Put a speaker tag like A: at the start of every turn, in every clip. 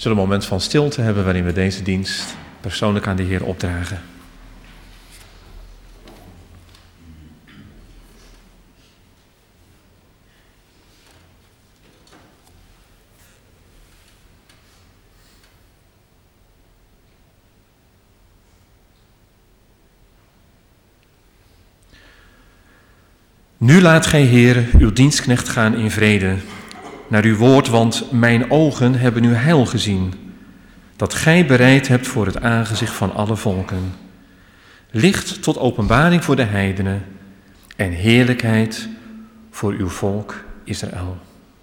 A: zullen een moment van stilte hebben waarin we deze dienst persoonlijk aan de Heer opdragen. Nu laat gij, Heere, uw dienstknecht gaan in vrede, naar uw woord, want mijn ogen hebben uw heil gezien, dat gij bereid hebt voor het aangezicht van alle volken. Licht tot openbaring voor de heidenen en heerlijkheid voor uw volk Israël.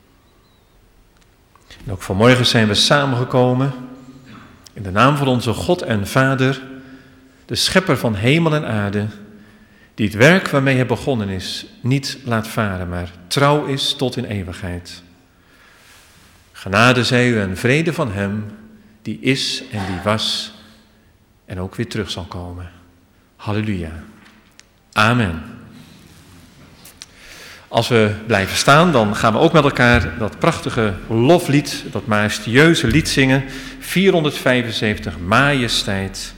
A: En ook vanmorgen zijn we samengekomen in de naam van onze God en Vader, de schepper van hemel en aarde, die het werk waarmee hij begonnen is niet laat varen, maar trouw is tot in eeuwigheid. Genade zij u en vrede van hem, die is en die was en ook weer terug zal komen. Halleluja. Amen. Als we blijven staan, dan gaan we ook met elkaar dat prachtige loflied, dat majestueuze lied zingen. 475, Majesteit.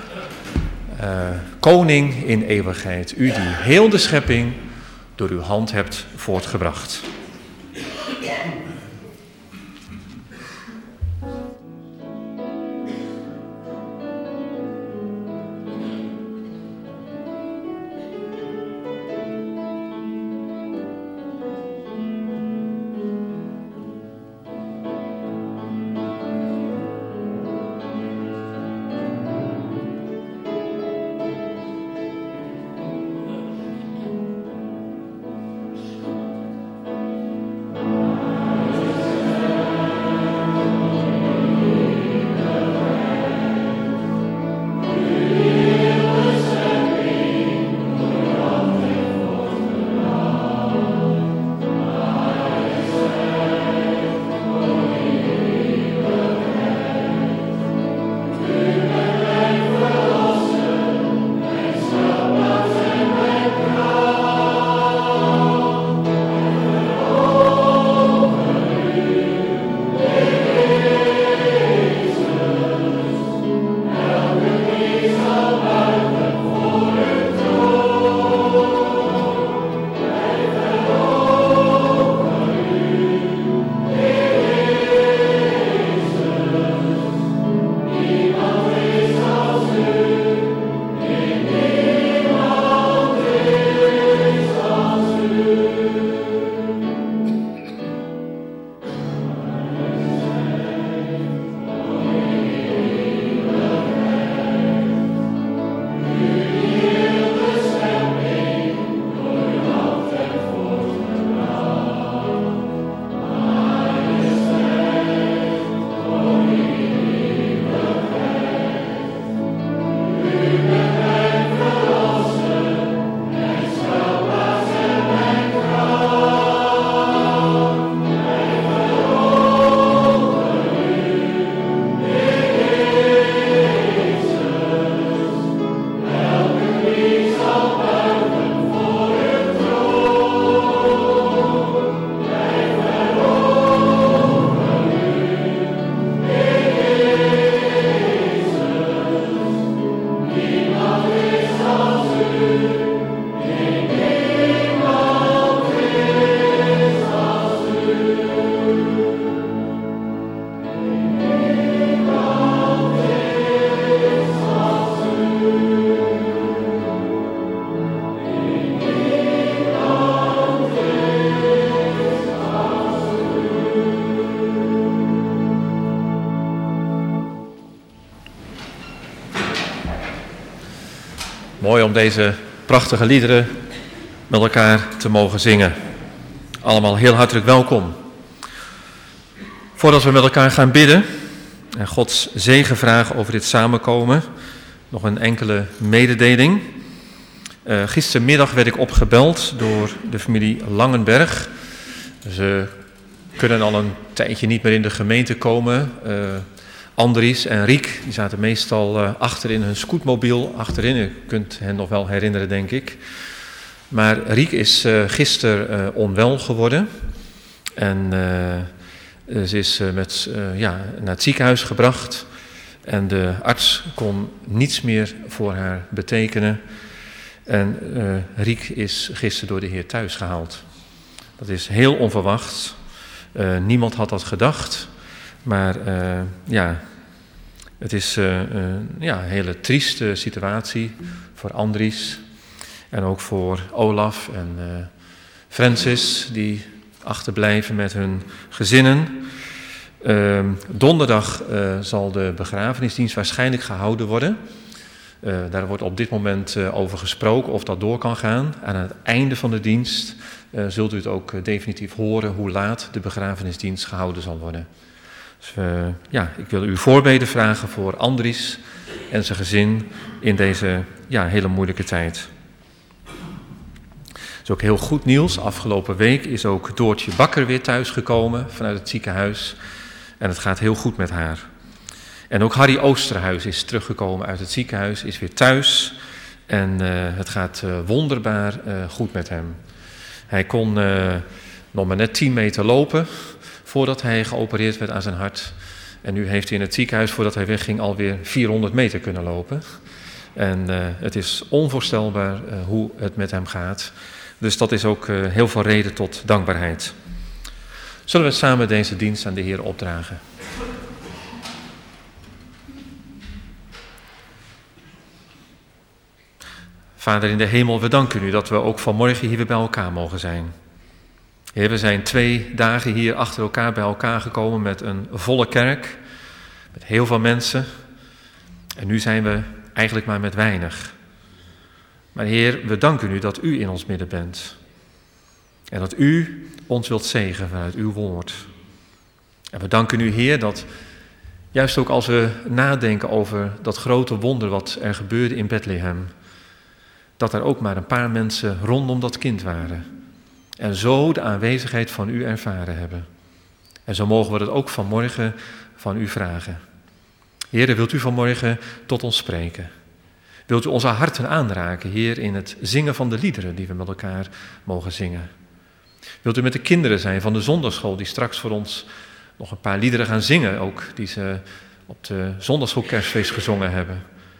A: Koning in eeuwigheid, u die heel de schepping door uw hand hebt voortgebracht. Mooi om deze prachtige liederen met elkaar te mogen zingen. Allemaal heel hartelijk welkom. Voordat we met elkaar gaan bidden en Gods zegen vragen over dit samenkomen, nog een enkele mededeling. Gistermiddag werd ik opgebeld door de familie Langenberg. Ze kunnen al een tijdje niet meer in de gemeente komen. Andries en Riek, die zaten meestal achter in hun scootmobiel achterin. U kunt hen nog wel herinneren, denk ik. Maar Riek is gisteren onwel geworden. En Ze is naar het ziekenhuis gebracht en de arts kon niets meer voor haar betekenen. En Riek is gisteren door de Heer thuis gehaald. Dat is heel onverwacht. Niemand had dat gedacht. Maar het is een hele trieste situatie voor Andries. En ook voor Olaf en Francis, die achterblijven met hun gezinnen. Donderdag zal de begrafenisdienst waarschijnlijk gehouden worden. Daar wordt op dit moment over gesproken of dat door kan gaan. Aan het einde van de dienst zult u het ook definitief horen hoe laat de begrafenisdienst gehouden zal worden. Dus ik wil u voorbeden vragen voor Andries en zijn gezin in deze hele moeilijke tijd. Het is ook heel goed nieuws. Afgelopen week is ook Doortje Bakker weer thuisgekomen vanuit het ziekenhuis. En het gaat heel goed met haar. En ook Harry Oosterhuis is teruggekomen uit het ziekenhuis, is weer thuis. En het gaat wonderbaar goed met hem. Hij kon nog maar net 10 meter lopen voordat hij geopereerd werd aan zijn hart. En nu heeft hij in het ziekenhuis, voordat hij wegging, alweer 400 meter kunnen lopen. En het is onvoorstelbaar hoe het met hem gaat. Dus dat is ook heel veel reden tot dankbaarheid. Zullen we samen deze dienst aan de Heer opdragen? Vader in de hemel, we danken u dat we ook vanmorgen hier weer bij elkaar mogen zijn. Heer, we zijn 2 dagen hier achter elkaar bij elkaar gekomen met een volle kerk, met heel veel mensen. En nu zijn we eigenlijk maar met weinig. Maar Heer, we danken u dat u in ons midden bent. En dat u ons wilt zegenen vanuit uw woord. En we danken u, Heer, dat juist ook als we nadenken over dat grote wonder wat er gebeurde in Bethlehem, dat er ook maar een paar mensen rondom dat kind waren. En zo de aanwezigheid van u ervaren hebben. En zo mogen we dat ook vanmorgen van u vragen. Heer, wilt u vanmorgen tot ons spreken? Wilt u onze harten aanraken, Heer, in het zingen van de liederen die we met elkaar mogen zingen? Wilt u met de kinderen zijn van de zondagschool die straks voor ons nog een paar liederen gaan zingen, ook die ze op de zondagschoolkerstfeest gezongen hebben?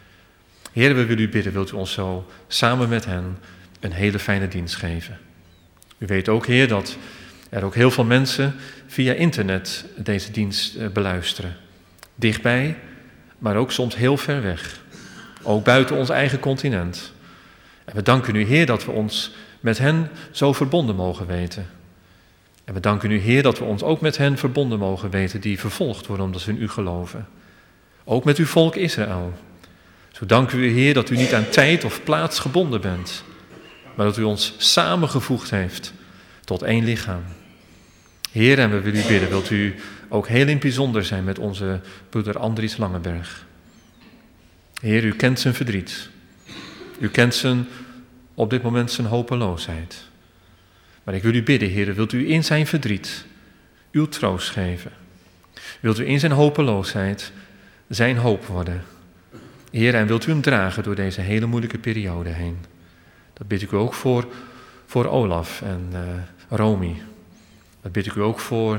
A: Heer, we willen u bidden, wilt u ons zo samen met hen een hele fijne dienst geven? U weet ook, Heer, dat er ook heel veel mensen via internet deze dienst beluisteren. Dichtbij, maar ook soms heel ver weg. Ook buiten ons eigen continent. En we danken u, Heer, dat we ons met hen zo verbonden mogen weten. En we danken u, Heer, dat we ons ook met hen verbonden mogen weten die vervolgd worden omdat ze in u geloven. Ook met uw volk Israël. Zo danken we u, Heer, dat u niet aan tijd of plaats gebonden bent, maar dat u ons samengevoegd heeft tot één lichaam. Heer, en we willen u bidden, wilt u ook heel in het bijzonder zijn met onze broeder Andries Langeberg. Heer, u kent zijn verdriet. U kent op dit moment zijn hopeloosheid. Maar ik wil u bidden, Heer, wilt u in zijn verdriet uw troost geven? Wilt u in zijn hopeloosheid zijn hoop worden? Heer, en wilt u hem dragen door deze hele moeilijke periode heen? Dat bid ik u ook voor Olaf en Romy. Dat bid ik u ook voor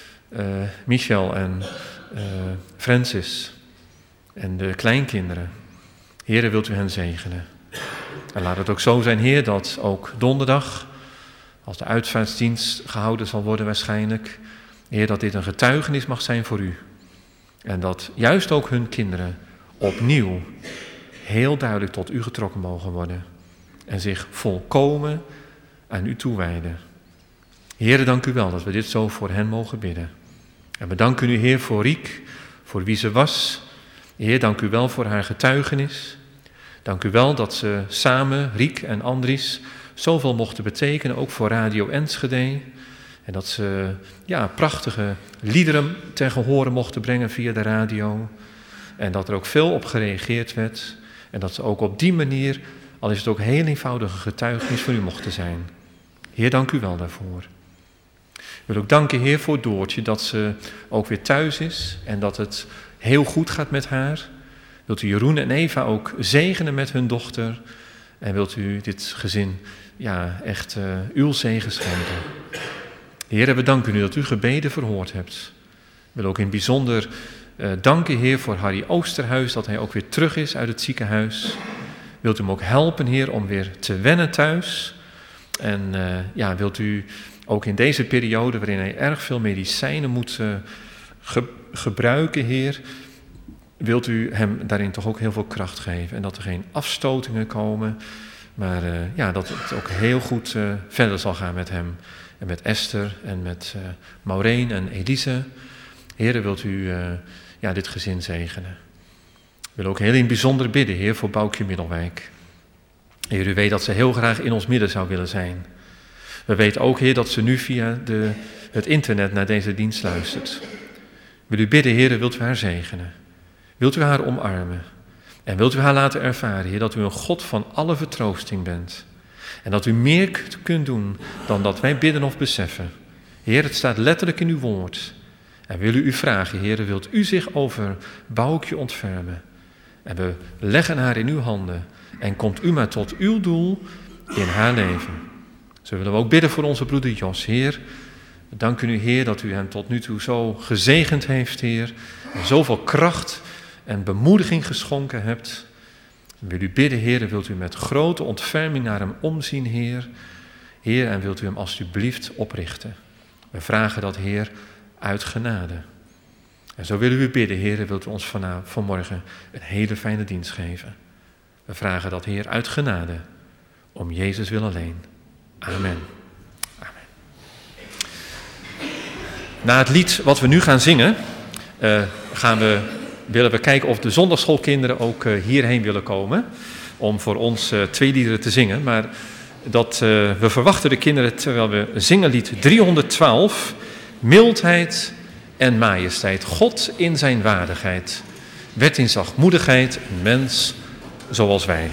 A: Michel en Francis en de kleinkinderen. Heer, wilt u hen zegenen? En laat het ook zo zijn, Heer, dat ook donderdag, als de uitvaartdienst gehouden zal worden waarschijnlijk, Heer, dat dit een getuigenis mag zijn voor u. En dat juist ook hun kinderen opnieuw heel duidelijk tot u getrokken mogen worden. En zich volkomen aan u toewijden. Heer, dank u wel dat we dit zo voor hen mogen bidden. En we danken u, Heer, voor Riek, voor wie ze was. Heer, dank u wel voor haar getuigenis. Dank u wel dat ze samen, Riek en Andries, zoveel mochten betekenen, ook voor Radio Enschede. En dat ze prachtige liederen ten gehore mochten brengen via de radio. En dat er ook veel op gereageerd werd. En dat ze ook op die manier, al is het ook heel eenvoudige getuigenis voor u mochten zijn. Heer, dank u wel daarvoor. Ik wil ook danken, Heer, voor Doortje, dat ze ook weer thuis is en dat het heel goed gaat met haar. Wilt u Jeroen en Eva ook zegenen met hun dochter en wilt u dit gezin echt uw zegen schenken. Heer, we danken u dat u gebeden verhoord hebt. wil ook in het bijzonder danken, Heer, voor Harry Oosterhuis, dat hij ook weer terug is uit het ziekenhuis. Wilt u hem ook helpen, Heer, om weer te wennen thuis? En wilt u ook in deze periode, waarin hij erg veel medicijnen moet gebruiken, Heer, wilt u hem daarin toch ook heel veel kracht geven. En dat er geen afstotingen komen, maar dat het ook heel goed verder zal gaan met hem. En met Esther en met Maureen en Elise. Heer, wilt u dit gezin zegenen. Ik wil ook heel in het bijzonder bidden, Heer, voor Boukje Middelwijk. Heer, u weet dat ze heel graag in ons midden zou willen zijn. We weten ook, Heer, dat ze nu via het internet naar deze dienst luistert. Wil u bidden, Heer, wilt u haar zegenen. Wilt u haar omarmen. En wilt u haar laten ervaren, Heer, dat u een God van alle vertroosting bent. En dat u meer kunt doen dan dat wij bidden of beseffen. Heer, het staat letterlijk in uw woord. En willen u vragen, Heer, wilt u zich over Boukje ontfermen. En we leggen haar in uw handen. En komt u maar tot uw doel in haar leven. Zo willen we ook bidden voor onze broeder Jos. Heer, we danken u, Heer, dat u hem tot nu toe zo gezegend heeft, Heer. En zoveel kracht en bemoediging geschonken hebt. We willen u bidden, Heer, wilt u met grote ontferming naar hem omzien, Heer. Heer, en wilt u hem alsjeblieft oprichten. We vragen dat, Heer, uit genade. En zo willen we u bidden, Heer, wilt u ons vanmorgen een hele fijne dienst geven. We vragen dat, Heer, uit genade, om Jezus wil alleen. Amen. Amen. Na het lied wat we nu gaan zingen, willen we kijken of de zondagsschoolkinderen ook hierheen willen komen om voor ons 2 liederen te zingen. Maar we verwachten de kinderen terwijl we zingen lied 312, mildheid en majesteit. God in zijn waardigheid werd in zachtmoedigheid een mens zoals wij.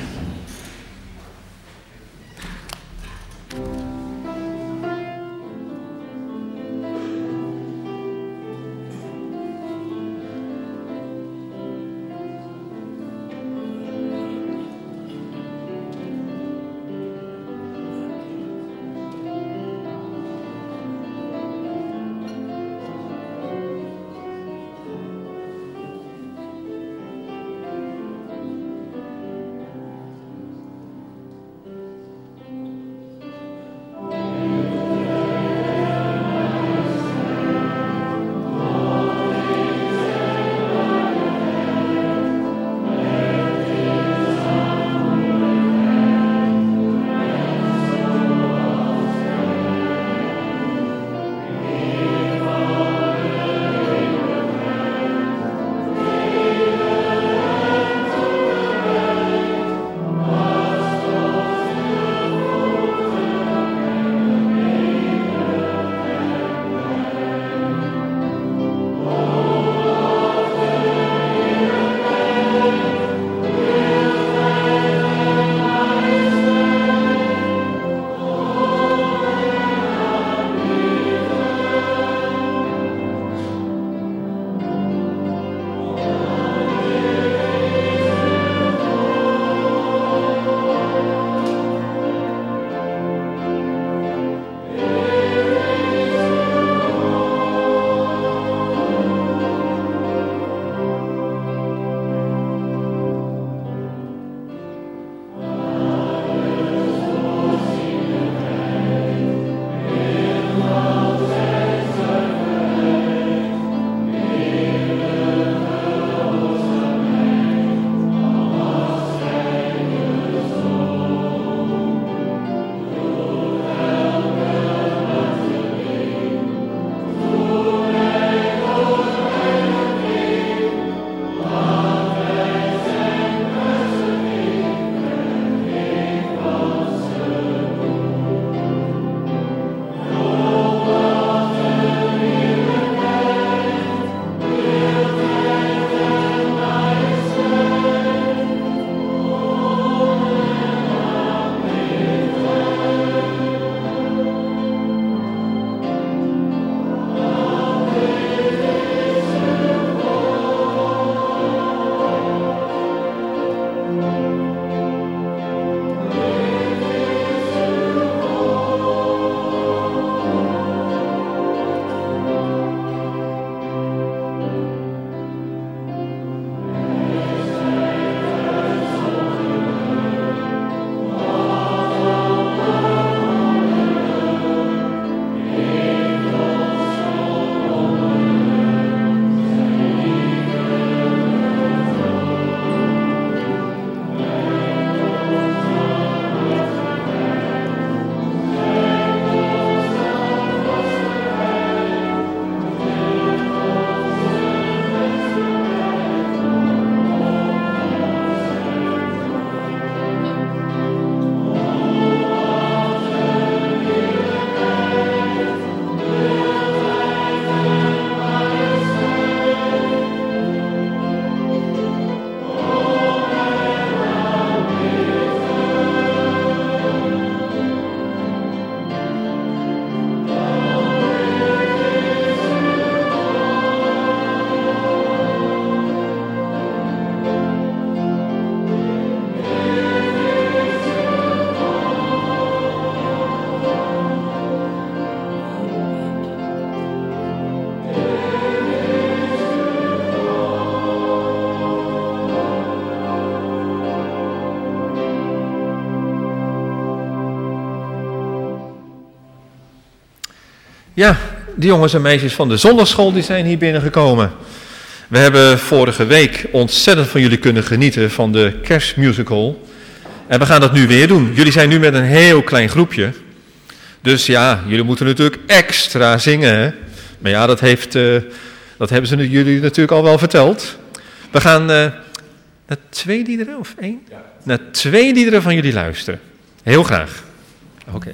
A: Ja, de jongens en meisjes van de zondagschool die zijn hier binnengekomen. We hebben vorige week ontzettend van jullie kunnen genieten van de kerstmusical. En we gaan dat nu weer doen. Jullie zijn nu met een heel klein groepje. Dus ja, jullie moeten natuurlijk extra zingen. Hè? Maar ja, dat hebben ze jullie natuurlijk al wel verteld. We gaan naar 2 liederen of 1? Ja. Naar 2 liederen van jullie luisteren. Heel graag. Oké.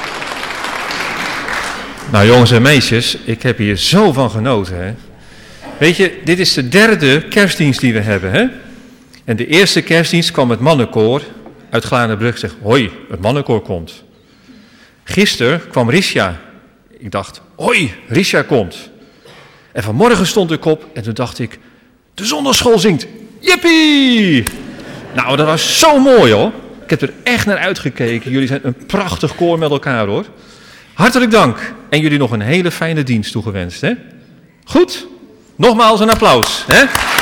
A: Nou jongens en meisjes, ik heb hier zo van genoten. Hè? Weet je, dit is de derde kerstdienst die we hebben, hè? En de eerste kerstdienst kwam het mannenkoor uit Glanebrug. Zegt, hoi, het mannenkoor komt. Gisteren kwam Risha. Ik dacht, hoi, Risha komt. En vanmorgen stond ik op en toen dacht ik, de zondagschool zingt. Jippie! Nou, dat was zo mooi, hoor. Ik heb er echt naar uitgekeken. Jullie zijn een prachtig koor met elkaar, hoor. Hartelijk dank. En jullie nog een hele fijne dienst toegewenst, hè? Goed? Nogmaals een applaus, hè?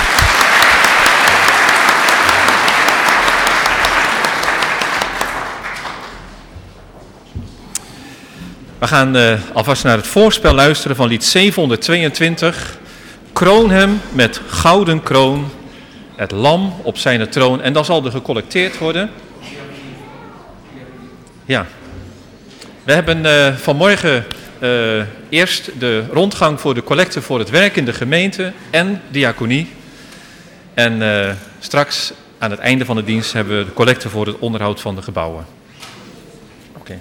A: We gaan alvast naar het voorspel luisteren van lied 722. Kroon hem met gouden kroon, het lam op zijn troon. En dan zal er gecollecteerd worden. Ja. We hebben vanmorgen eerst de rondgang voor de collecte voor het werk in de gemeente en diaconie. En straks aan het einde van de dienst hebben we de collecte voor het onderhoud van de gebouwen. Oké.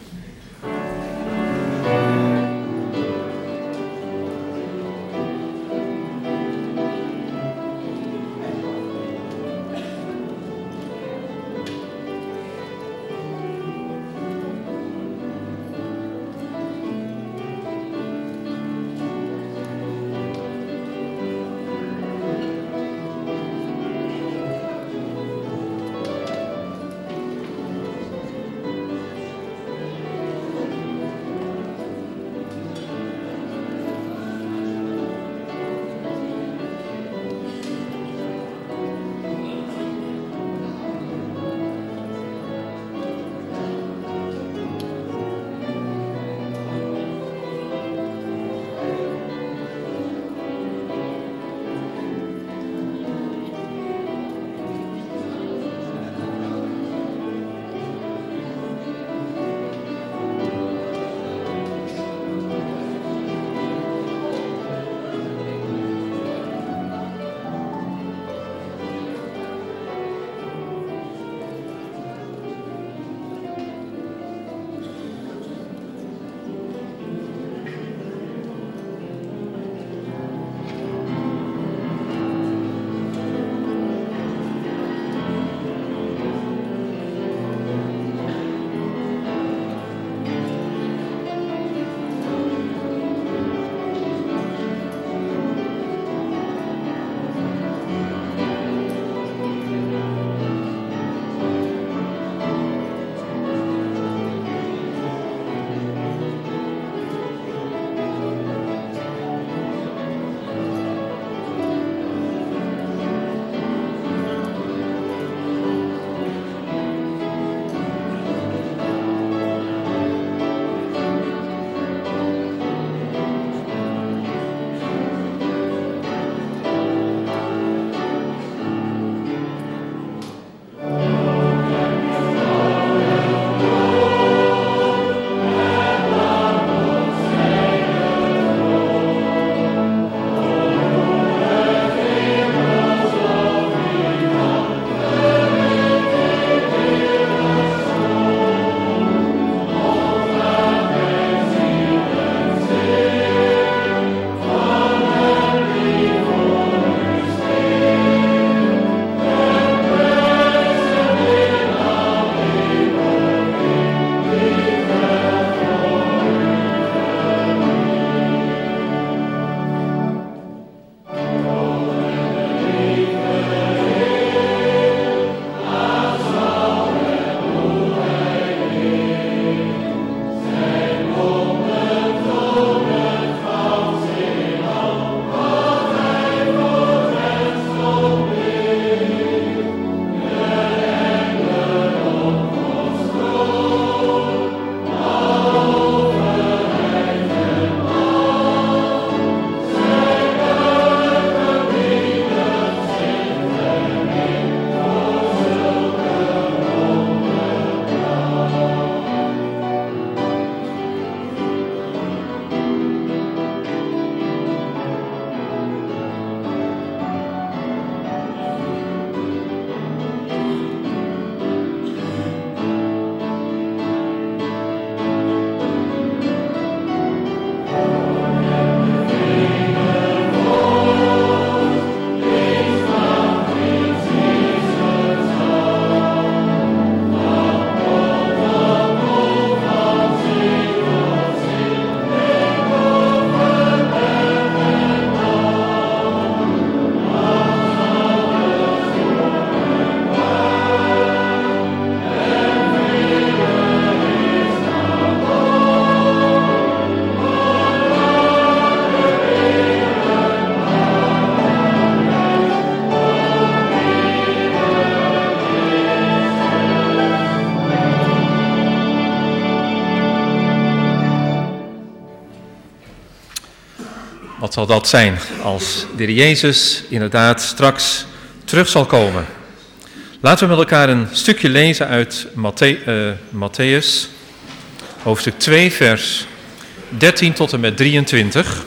A: Wat zal dat zijn als de Heer Jezus inderdaad straks terug zal komen? Laten we met elkaar een stukje lezen uit Mattheüs, hoofdstuk 2, vers 13 tot en met 23.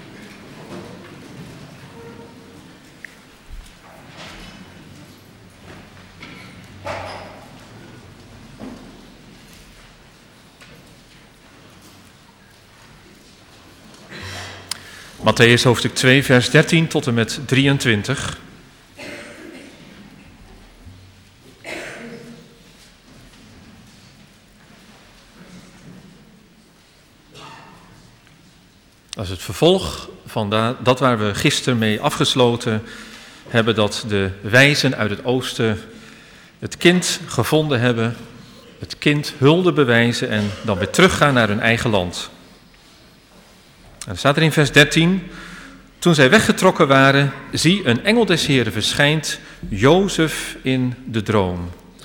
A: Mattheüs hoofdstuk 2, vers 13 tot en met 23. Dat is het vervolg van dat waar we gisteren mee afgesloten hebben, dat de wijzen uit het oosten het kind gevonden hebben, het kind hulde bewijzen en dan weer teruggaan naar hun eigen land. En dan staat er in vers 13, toen zij weggetrokken waren, zie een engel des Heren verschijnt Jozef in de droom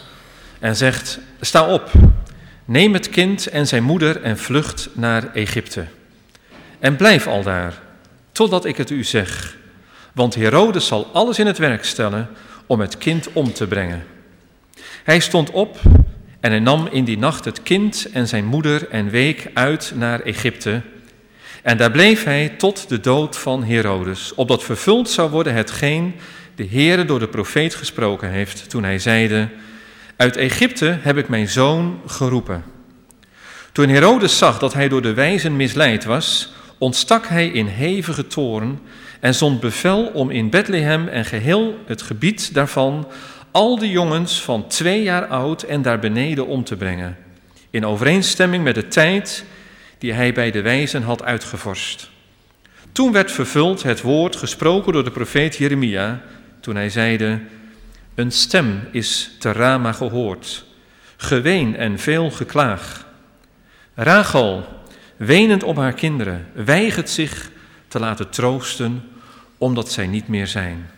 A: en zegt, sta op, neem het kind en zijn moeder en vlucht naar Egypte. En blijf aldaar, totdat ik het u zeg, want Herodes zal alles in het werk stellen om het kind om te brengen. Hij stond op en hij nam in die nacht het kind en zijn moeder en week uit naar Egypte. En daar bleef hij tot de dood van Herodes, opdat vervuld zou worden hetgeen de Heere door de profeet gesproken heeft, toen hij zeide, uit Egypte heb ik mijn zoon geroepen. Toen Herodes zag dat hij door de wijzen misleid was, ontstak hij in hevige toorn en zond bevel om in Bethlehem en geheel het gebied daarvan al de jongens van 2 jaar oud en daar beneden om te brengen, in overeenstemming met de tijd die hij bij de wijzen had uitgevorst. Toen werd vervuld het woord gesproken door de profeet Jeremia, toen hij zeide, een stem is te Rama gehoord, geween en veel geklaag. Rachel, wenend om haar kinderen, weigert zich te laten troosten, omdat zij niet meer zijn.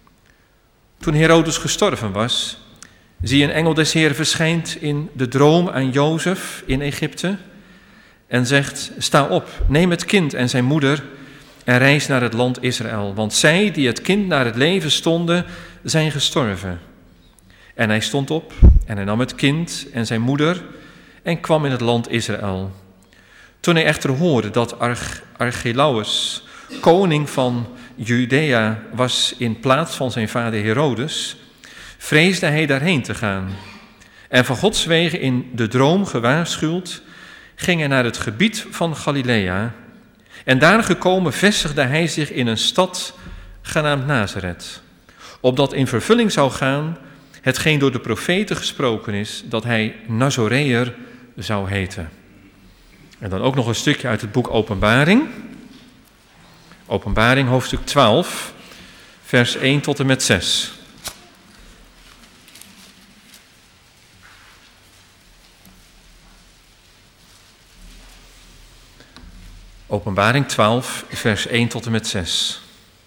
A: Toen Herodes gestorven was, zie een engel des Heeren verschijnt in de droom aan Jozef in Egypte en zegt, sta op, neem het kind en zijn moeder en reis naar het land Israël, want zij die het kind naar het leven stonden, zijn gestorven. En hij stond op en hij nam het kind en zijn moeder en kwam in het land Israël. Toen hij echter hoorde dat Archelaus, koning van Judea, was in plaats van zijn vader Herodes, vreesde hij daarheen te gaan. En van Gods wegen in de droom gewaarschuwd, ging hij naar het gebied van Galilea. En daar gekomen vestigde hij zich in een stad genaamd Nazareth, opdat in vervulling zou gaan hetgeen door de profeten gesproken is, dat hij Nazoreër zou heten. En dan ook nog een stukje uit het boek Openbaring. Openbaring hoofdstuk 12, vers 1 tot en met 6. Openbaring 12, vers 1 tot en met 6.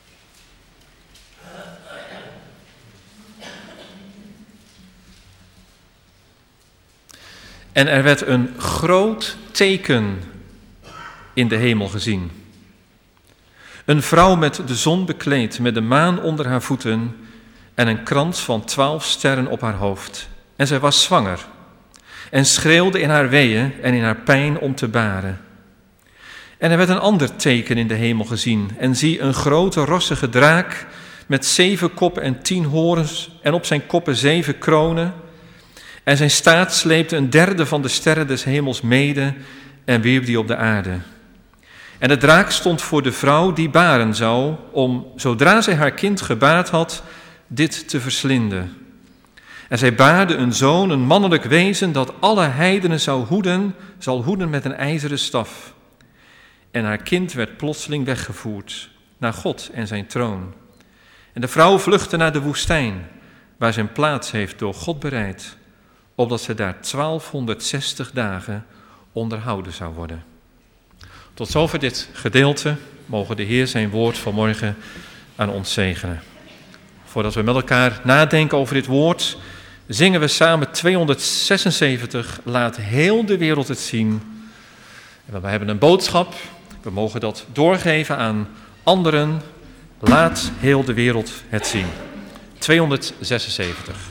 A: En er werd een groot teken in de hemel gezien. Een vrouw met de zon bekleed, met de maan onder haar voeten en een krans van 12 sterren op haar hoofd. En zij was zwanger en schreeuwde in haar weeën en in haar pijn om te baren. En er werd een ander teken in de hemel gezien. En zie, een grote rossige draak met 7 koppen en 10 horens en op zijn koppen 7 kronen. En zijn staart sleepte een derde van de sterren des hemels mede en wierp die op de aarde. En de draak stond voor de vrouw die baren zou, om, zodra zij haar kind gebaard had, dit te verslinden. En zij baarde een zoon, een mannelijk wezen, dat alle heidenen zal hoeden met een ijzeren staf. En haar kind werd plotseling weggevoerd naar God en zijn troon. En de vrouw vluchtte naar de woestijn, waar zijn plaats heeft door God bereid, opdat ze daar 1260 dagen onderhouden zou worden. Tot zover dit gedeelte. Mogen de Heer zijn woord vanmorgen aan ons zegenen. Voordat we met elkaar nadenken over dit woord, zingen we samen 276, laat heel de wereld het zien. En we hebben een boodschap, we mogen dat doorgeven aan anderen, laat heel de wereld het zien. 276.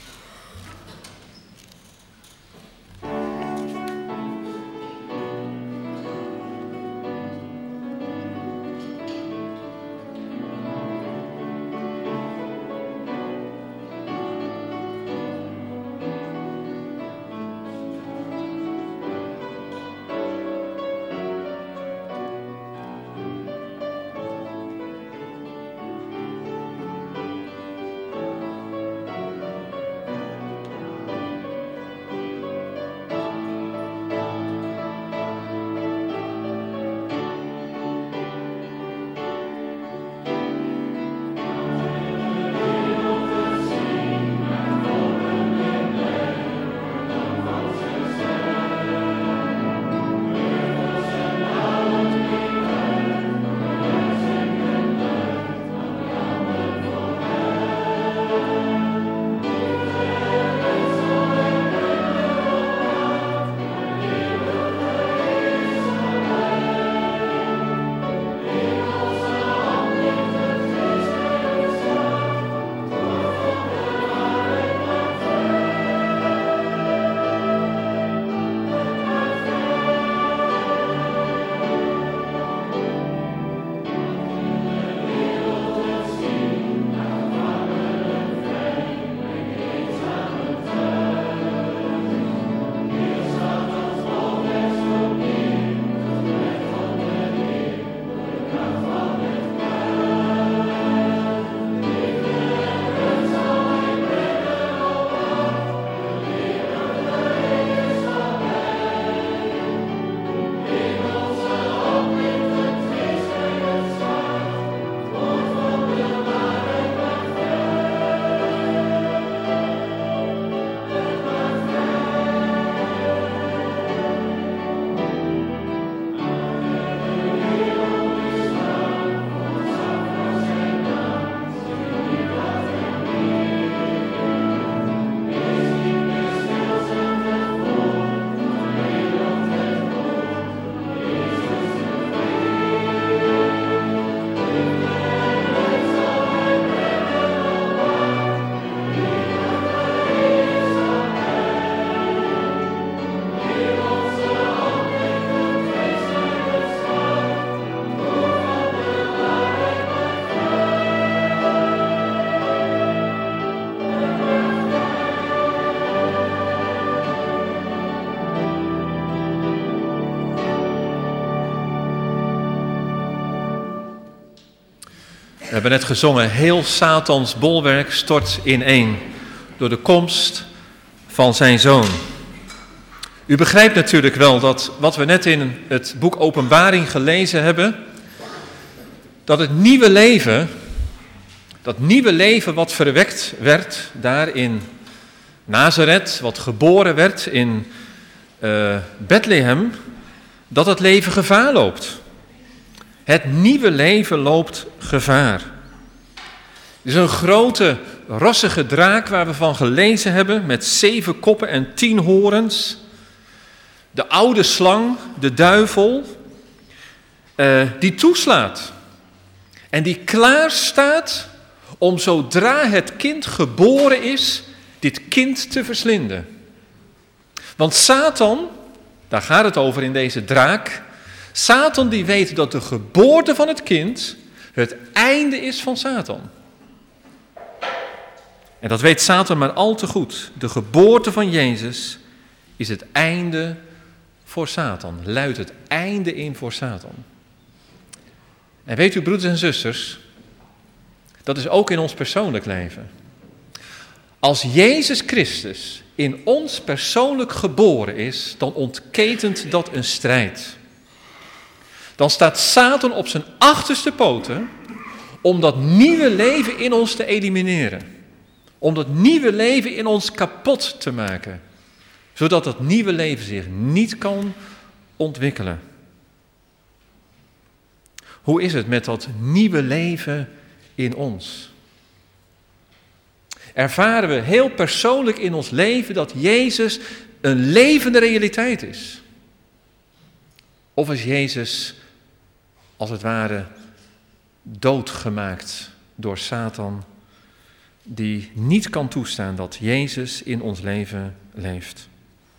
A: We hebben net gezongen, heel Satans bolwerk stort ineen door de komst van zijn Zoon. U begrijpt natuurlijk wel dat wat we net in het boek Openbaring gelezen hebben, dat het nieuwe leven, dat nieuwe leven wat verwekt werd daar in Nazareth, wat geboren werd in Bethlehem, dat het leven gevaar loopt. Het nieuwe leven loopt gevaar. Er is een grote, rossige draak waar we van gelezen hebben, met 7 koppen en 10 horens. De oude slang, de duivel, die toeslaat. En die klaar staat om zodra het kind geboren is, dit kind te verslinden. Want Satan, daar gaat het over in deze draak, Satan die weet dat de geboorte van het kind het einde is van Satan. En dat weet Satan maar al te goed. De geboorte van Jezus is het einde voor Satan, luidt het einde in voor Satan. En weet u, broeders en zusters, dat is ook in ons persoonlijk leven. Als Jezus Christus in ons persoonlijk geboren is, dan ontketent dat een strijd. Dan staat Satan op zijn achterste poten om dat nieuwe leven in ons te elimineren. Om dat nieuwe leven in ons kapot te maken. Zodat dat nieuwe leven zich niet kan ontwikkelen. Hoe is het met dat nieuwe leven in ons? Ervaren we heel persoonlijk in ons leven dat Jezus een levende realiteit is? Of is Jezus als het ware doodgemaakt door Satan, die niet kan toestaan dat Jezus in ons leven leeft.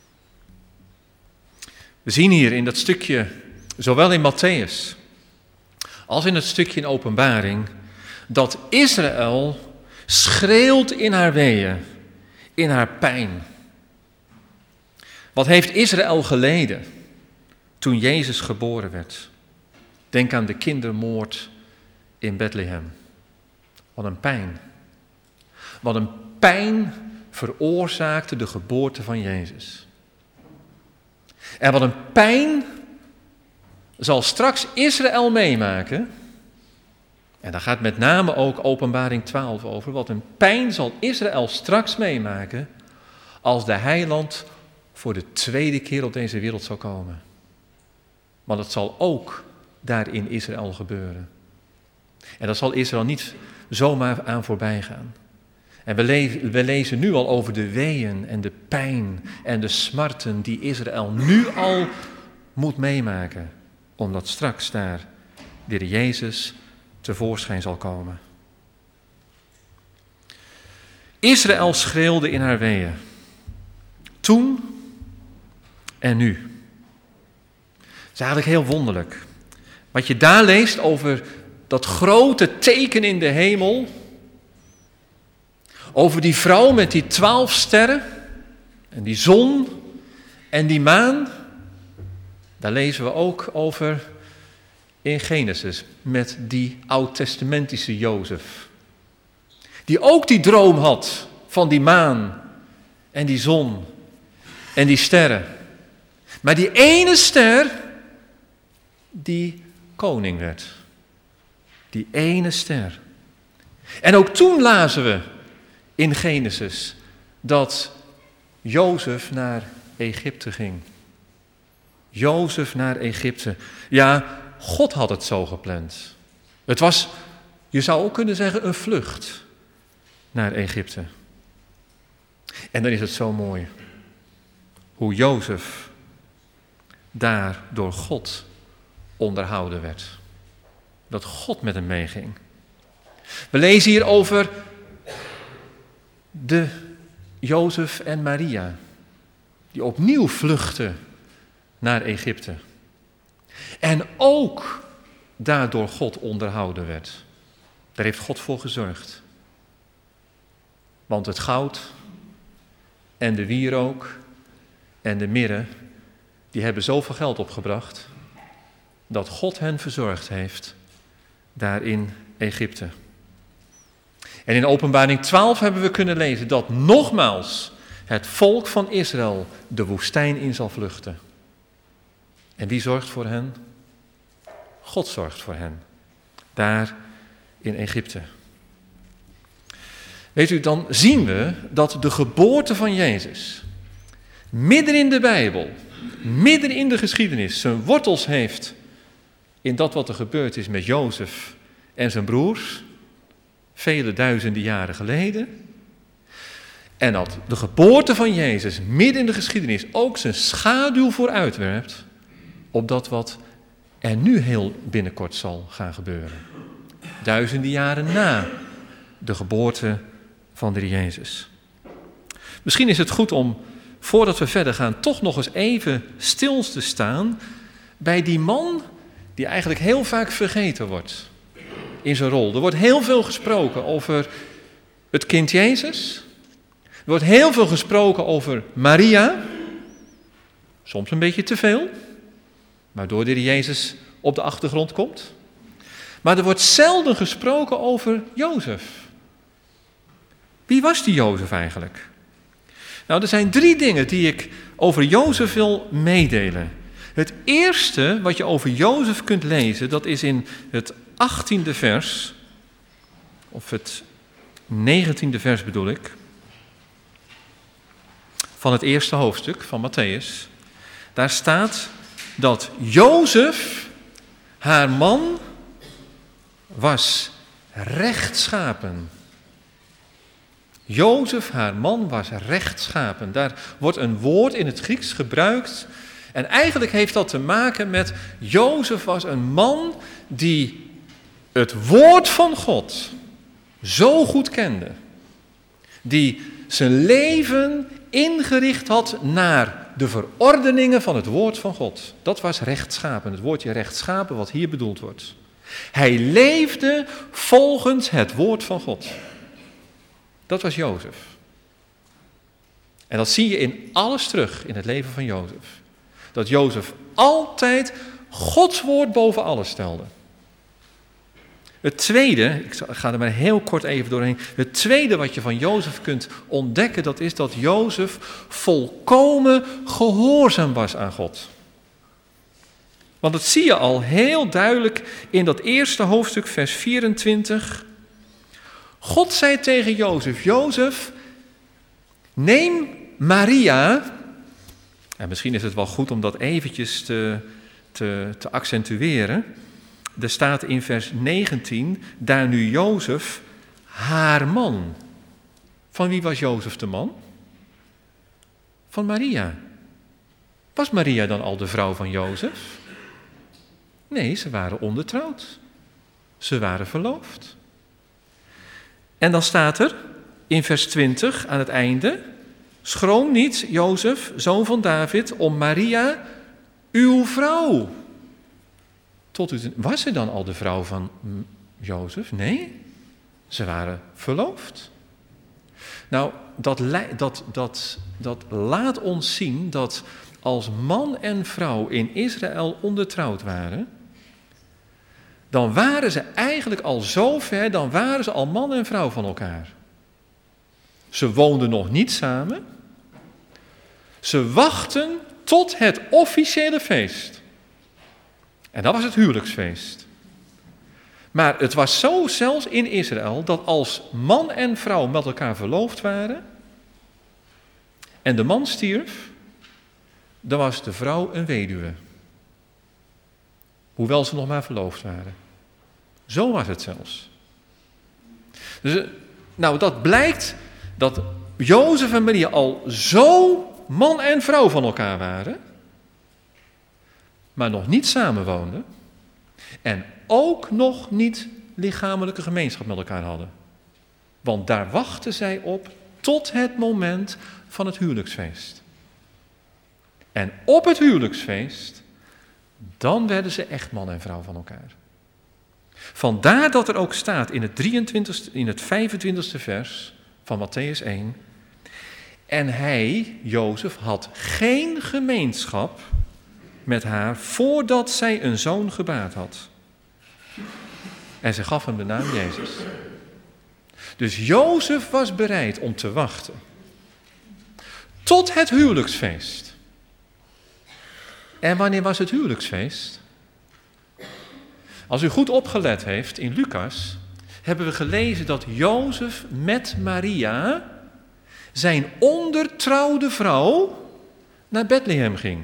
A: We zien hier in dat stukje, zowel in Mattheüs als in het stukje in Openbaring, dat Israël schreeuwt in haar weeën, in haar pijn. Wat heeft Israël geleden toen Jezus geboren werd? Denk aan de kindermoord in Bethlehem. Wat een pijn. Wat een pijn veroorzaakte de geboorte van Jezus. En wat een pijn zal straks Israël meemaken. En daar gaat met name ook Openbaring 12 over. Wat een pijn zal Israël straks meemaken als de heiland voor de tweede keer op deze wereld zal komen. Want het zal ook daar in Israël gebeuren. En dat zal Israël niet zomaar aan voorbij gaan. En we lezen nu al over de weeën en de pijn en de smarten die Israël nu al moet meemaken. Omdat straks daar de Heer Jezus tevoorschijn zal komen. Israël schreeuwde in haar weeën. Toen en nu. Het is eigenlijk heel wonderlijk. Wat je daar leest over dat grote teken in de hemel. Over die vrouw met die 12 sterren. En die zon en die maan. Daar lezen we ook over in Genesis. Met die oud-testamentische Jozef. Die ook die droom had van die maan en die zon en die sterren. Maar die ene ster die koning werd. Die ene ster. En ook toen lazen we in Genesis dat Jozef naar Egypte ging. Jozef naar Egypte. Ja, God had het zo gepland. Het was, je zou ook kunnen zeggen, een vlucht naar Egypte. En dan is het zo mooi hoe Jozef daar door God onderhouden werd. Dat God met hem meeging. We lezen hier over de Jozef en Maria, die opnieuw vluchten naar Egypte. En ook daardoor God onderhouden werd. Daar heeft God voor gezorgd. Want het goud en de wierook en de mirre, die hebben zoveel geld opgebracht, dat God hen verzorgd heeft daar in Egypte. En in Openbaring 12 hebben we kunnen lezen dat nogmaals het volk van Israël de woestijn in zal vluchten. En wie zorgt voor hen? God zorgt voor hen, daar in Egypte. Weet u, dan zien we dat de geboorte van Jezus midden in de Bijbel, midden in de geschiedenis, zijn wortels heeft in dat wat er gebeurd is met Jozef en zijn broers, vele duizenden jaren geleden. En dat de geboorte van Jezus midden in de geschiedenis ook zijn schaduw vooruitwerpt op dat wat er nu heel binnenkort zal gaan gebeuren. Duizenden jaren na de geboorte van de Jezus. Misschien is het goed om, voordat we verder gaan, toch nog eens even stil te staan bij die man die eigenlijk heel vaak vergeten wordt in zijn rol. Er wordt heel veel gesproken over het kind Jezus. Er wordt heel veel gesproken over Maria. Soms een beetje te veel, waardoor de Jezus op de achtergrond komt. Maar er wordt zelden gesproken over Jozef. Wie was die Jozef eigenlijk? Nou, er zijn 3 dingen die ik over Jozef wil meedelen. Het eerste wat je over Jozef kunt lezen, dat is in het 18e vers, of het 19e vers bedoel ik, van het eerste hoofdstuk van Mattheüs. Daar staat dat Jozef, haar man, was rechtschapen. Jozef, haar man, was rechtschapen. Daar wordt een woord in het Grieks gebruikt. En eigenlijk heeft dat te maken met Jozef was een man die het woord van God zo goed kende, die zijn leven ingericht had naar de verordeningen van het woord van God. Dat was rechtschapen, het woordje rechtschapen wat hier bedoeld wordt. Hij leefde volgens het woord van God. Dat was Jozef. En dat zie je in alles terug in het leven van Jozef. Dat Jozef altijd Gods woord boven alles stelde. Het tweede, ik ga er maar heel kort even doorheen. Het tweede wat je van Jozef kunt ontdekken, dat is dat Jozef volkomen gehoorzaam was aan God. Want dat zie je al heel duidelijk in dat eerste hoofdstuk, vers 24. God zei tegen Jozef, Jozef, neem Maria, en misschien is het wel goed om dat eventjes te accentueren. Er staat in vers 19, daar nu Jozef, haar man. Van wie was Jozef de man? Van Maria. Was Maria dan al de vrouw van Jozef? Nee, ze waren ondertrouwd. Ze waren verloofd. En dan staat er in vers 20 aan het einde, schroom niet, Jozef, zoon van David, om Maria, uw vrouw. Was ze dan al de vrouw van Jozef? Nee, ze waren verloofd. Nou, dat laat ons zien dat als man en vrouw in Israël ondertrouwd waren, dan waren ze eigenlijk al zo ver, dan waren ze al man en vrouw van elkaar. Ze woonden nog niet samen. Ze wachten tot het officiële feest. En dat was het huwelijksfeest. Maar het was zo zelfs in Israël dat als man en vrouw met elkaar verloofd waren en de man stierf, dan was de vrouw een weduwe. Hoewel ze nog maar verloofd waren. Zo was het zelfs. Dus, nou, dat blijkt dat Jozef en Maria al zo man en vrouw van elkaar waren, maar nog niet samenwoonden en ook nog niet lichamelijke gemeenschap met elkaar hadden. Want daar wachten zij op tot het moment van het huwelijksfeest. En op het huwelijksfeest, dan werden ze echt man en vrouw van elkaar. Vandaar dat er ook staat in het 25e vers van Mattheüs 1. En hij, Jozef, had geen gemeenschap met haar voordat zij een zoon gebaard had. En ze gaf hem de naam Jezus. Dus Jozef was bereid om te wachten tot het huwelijksfeest. En wanneer was het huwelijksfeest? Als u goed opgelet heeft in Lucas, hebben we gelezen dat Jozef met Maria, zijn ondertrouwde vrouw, naar Bethlehem ging.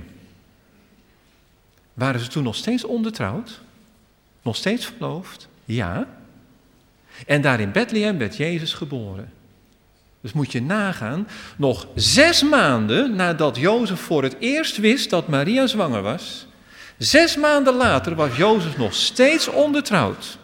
A: Waren ze toen nog steeds ondertrouwd? Nog steeds verloofd? Ja. En daar in Bethlehem werd Jezus geboren. Dus moet je nagaan, nog 6 maanden nadat Jozef voor het eerst wist dat Maria zwanger was, 6 maanden later was Jozef nog steeds ondertrouwd.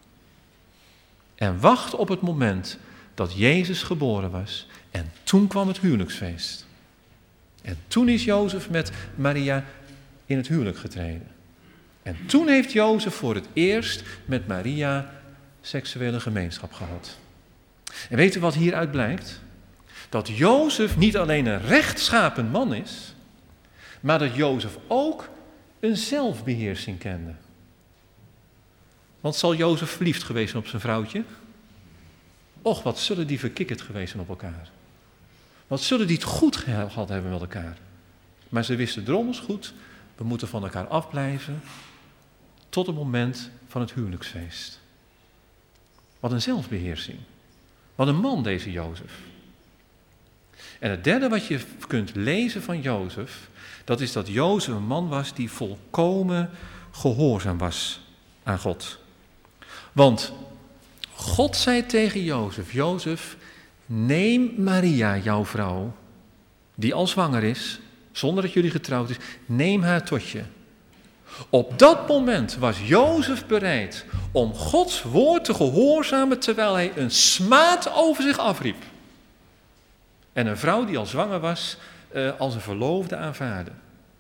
A: En wacht op het moment dat Jezus geboren was. En toen kwam het huwelijksfeest. En toen is Jozef met Maria in het huwelijk getreden. En toen heeft Jozef voor het eerst met Maria seksuele gemeenschap gehad. En weet u wat hieruit blijkt? Dat Jozef niet alleen een rechtschapen man is, maar dat Jozef ook een zelfbeheersing kende. Want zal Jozef verliefd geweest zijn op zijn vrouwtje? Och, wat zullen die verkikkerd geweest zijn op elkaar. Wat zullen die het goed gehad hebben met elkaar. Maar ze wisten drommels goed, we moeten van elkaar afblijven tot het moment van het huwelijksfeest. Wat een zelfbeheersing. Wat een man deze Jozef. En het derde wat je kunt lezen van Jozef, dat is dat Jozef een man was die volkomen gehoorzaam was aan God. Want God zei tegen Jozef, Jozef, neem Maria, jouw vrouw, die al zwanger is, zonder dat jullie getrouwd is, neem haar tot je. Op dat moment was Jozef bereid om Gods woord te gehoorzamen terwijl hij een smaad over zich afriep. En een vrouw die al zwanger was, als een verloofde aanvaarde.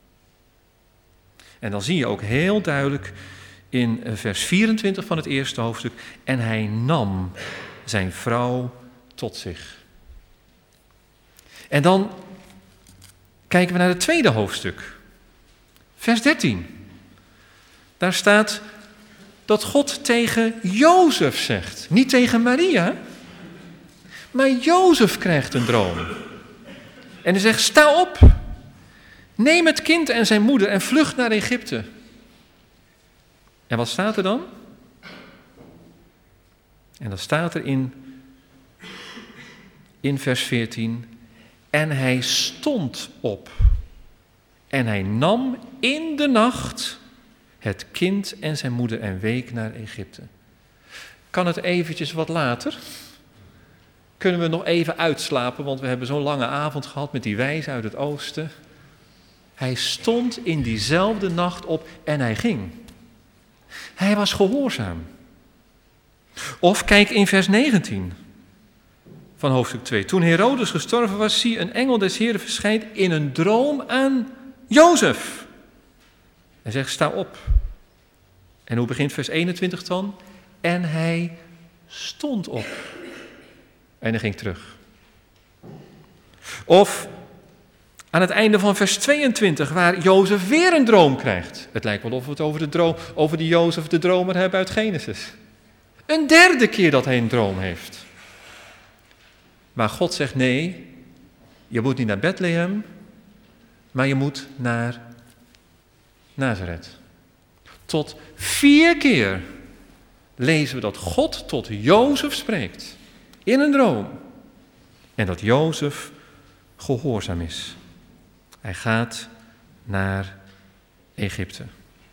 A: En dan zie je ook heel duidelijk in vers 24 van het eerste hoofdstuk. En hij nam zijn vrouw tot zich. En dan kijken we naar het tweede hoofdstuk. Vers 13. Daar staat dat God tegen Jozef zegt. Niet tegen Maria. Maar Jozef krijgt een droom. En hij zegt, sta op. Neem het kind en zijn moeder en vlucht naar Egypte. En wat staat er dan? En dan staat er in vers 14. En hij stond op. En hij nam in de nacht het kind en zijn moeder en week naar Egypte. Kan het eventjes wat later? Kunnen we nog even uitslapen, want we hebben zo'n lange avond gehad met die wijze uit het oosten. Hij stond in diezelfde nacht op en hij ging. Hij was gehoorzaam. Of kijk in vers 19 van hoofdstuk 2. Toen Herodes gestorven was, zie een engel des Heren verschijnt in een droom aan Jozef. Hij zegt, sta op. En hoe begint vers 21 dan? En hij stond op. En hij ging terug. Of aan het einde van vers 22, waar Jozef weer een droom krijgt. Het lijkt wel of we het over die Jozef de dromer hebben uit Genesis. Een derde keer dat hij een droom heeft. Maar God zegt nee, je moet niet naar Bethlehem, maar je moet naar Nazareth. Tot 4 keer lezen we dat God tot Jozef spreekt. In een droom. En dat Jozef gehoorzaam is. Hij gaat naar Egypte.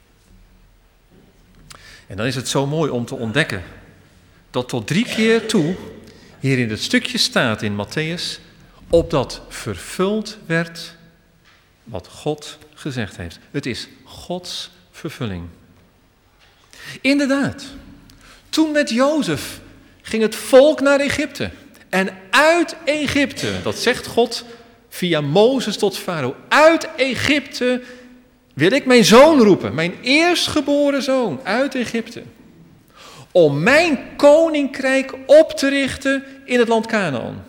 A: En dan is het zo mooi om te ontdekken dat tot 3 keer toe hier in het stukje staat in Mattheüs, opdat vervuld werd wat God gezegd heeft. Het is Gods vervulling. Inderdaad, toen met Jozef ging het volk naar Egypte. En uit Egypte, dat zegt God via Mozes tot Farao, uit Egypte wil ik mijn zoon roepen, mijn eerstgeboren zoon, uit Egypte. Om mijn koninkrijk op te richten in het land Kanaan.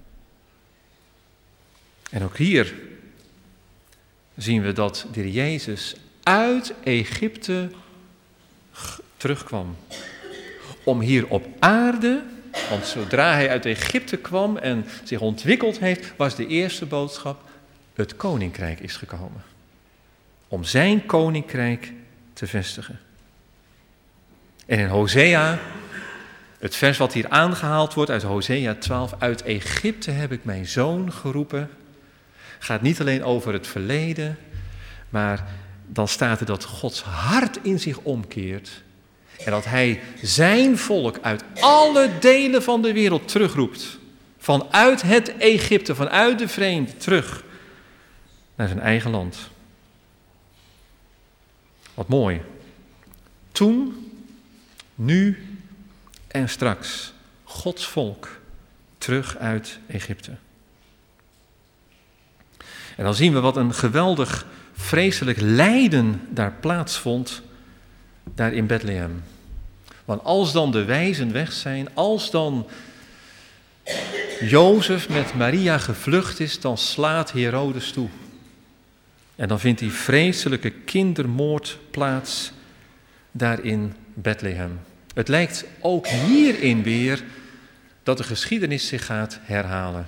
A: En ook hier zien we dat de Heer Jezus uit Egypte terugkwam. Om hier op aarde, want zodra hij uit Egypte kwam en zich ontwikkeld heeft, was de eerste boodschap, het koninkrijk is gekomen. Om zijn koninkrijk te vestigen. En in Hosea, het vers wat hier aangehaald wordt uit Hosea 12, uit Egypte heb ik mijn zoon geroepen, gaat niet alleen over het verleden, maar dan staat er dat Gods hart in zich omkeert en dat hij zijn volk uit alle delen van de wereld terugroept. Vanuit het Egypte, vanuit de vreemde, terug naar zijn eigen land. Wat mooi. Toen, nu en straks. Gods volk terug uit Egypte. En dan zien we wat een geweldig, vreselijk lijden daar plaatsvond, daar in Bethlehem. Want als dan de wijzen weg zijn, als dan Jozef met Maria gevlucht is, dan slaat Herodes toe. En dan vindt die vreselijke kindermoord plaats daar in Bethlehem. Het lijkt ook hierin weer dat de geschiedenis zich gaat herhalen.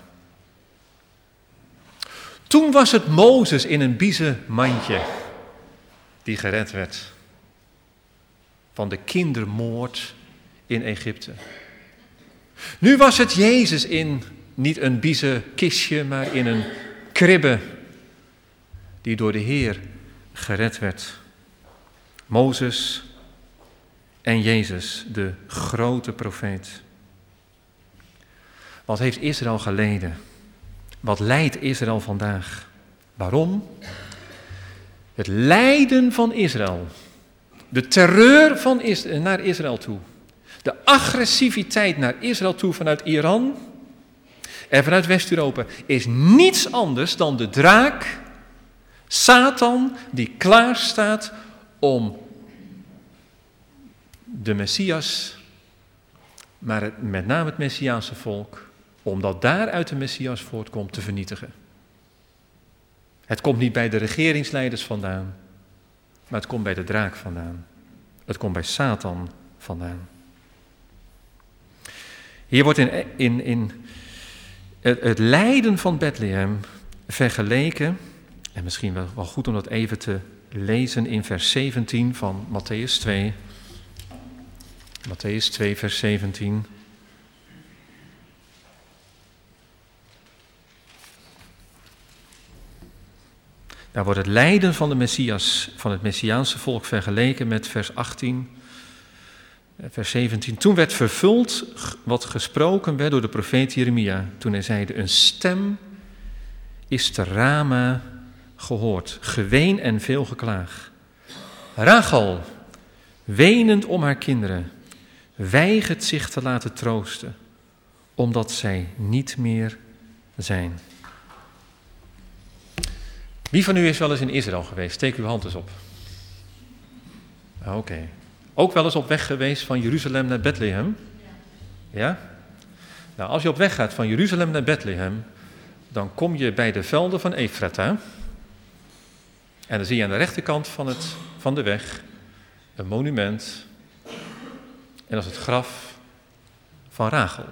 A: Toen was het Mozes in een biezen mandje die gered werd van de kindermoord in Egypte. Nu was het Jezus in niet een biezen kistje, maar in een kribbe die door de Heer gered werd. Mozes en Jezus, de grote profeet. Wat heeft Israël geleden? Wat lijdt Israël vandaag? Waarom? Het lijden van Israël. De terreur naar Israël toe. De agressiviteit naar Israël toe vanuit Iran en vanuit West-Europa is niets anders dan de draak, Satan, die klaar staat om de Messias, maar met name het Messiaanse volk, omdat daaruit de Messias voortkomt, te vernietigen. Het komt niet bij de regeringsleiders vandaan, maar het komt bij de draak vandaan. Het komt bij Satan vandaan. Hier wordt in het lijden van Bethlehem vergeleken, en misschien wel goed om dat even te lezen in vers 17 van Mattheüs 2. Mattheüs 2, vers 17. Daar wordt het lijden van de Messias, van het Messiaanse volk vergeleken met vers 18. Vers 17. Toen werd vervuld wat gesproken werd door de profeet Jeremia. Toen hij zeide, een stem is te Rama gehoord, geween en veel geklaag. Rachel, wenend om haar kinderen, weigert zich te laten troosten, omdat zij niet meer zijn. Wie van u is wel eens in Israël geweest? Steek uw hand eens op. Oké. Ook wel eens op weg geweest van Jeruzalem naar Bethlehem? Ja? Nou, als je op weg gaat van Jeruzalem naar Bethlehem, dan kom je bij de velden van Efrata. En dan zie je aan de rechterkant van de weg een monument. En dat is het graf van Rachel.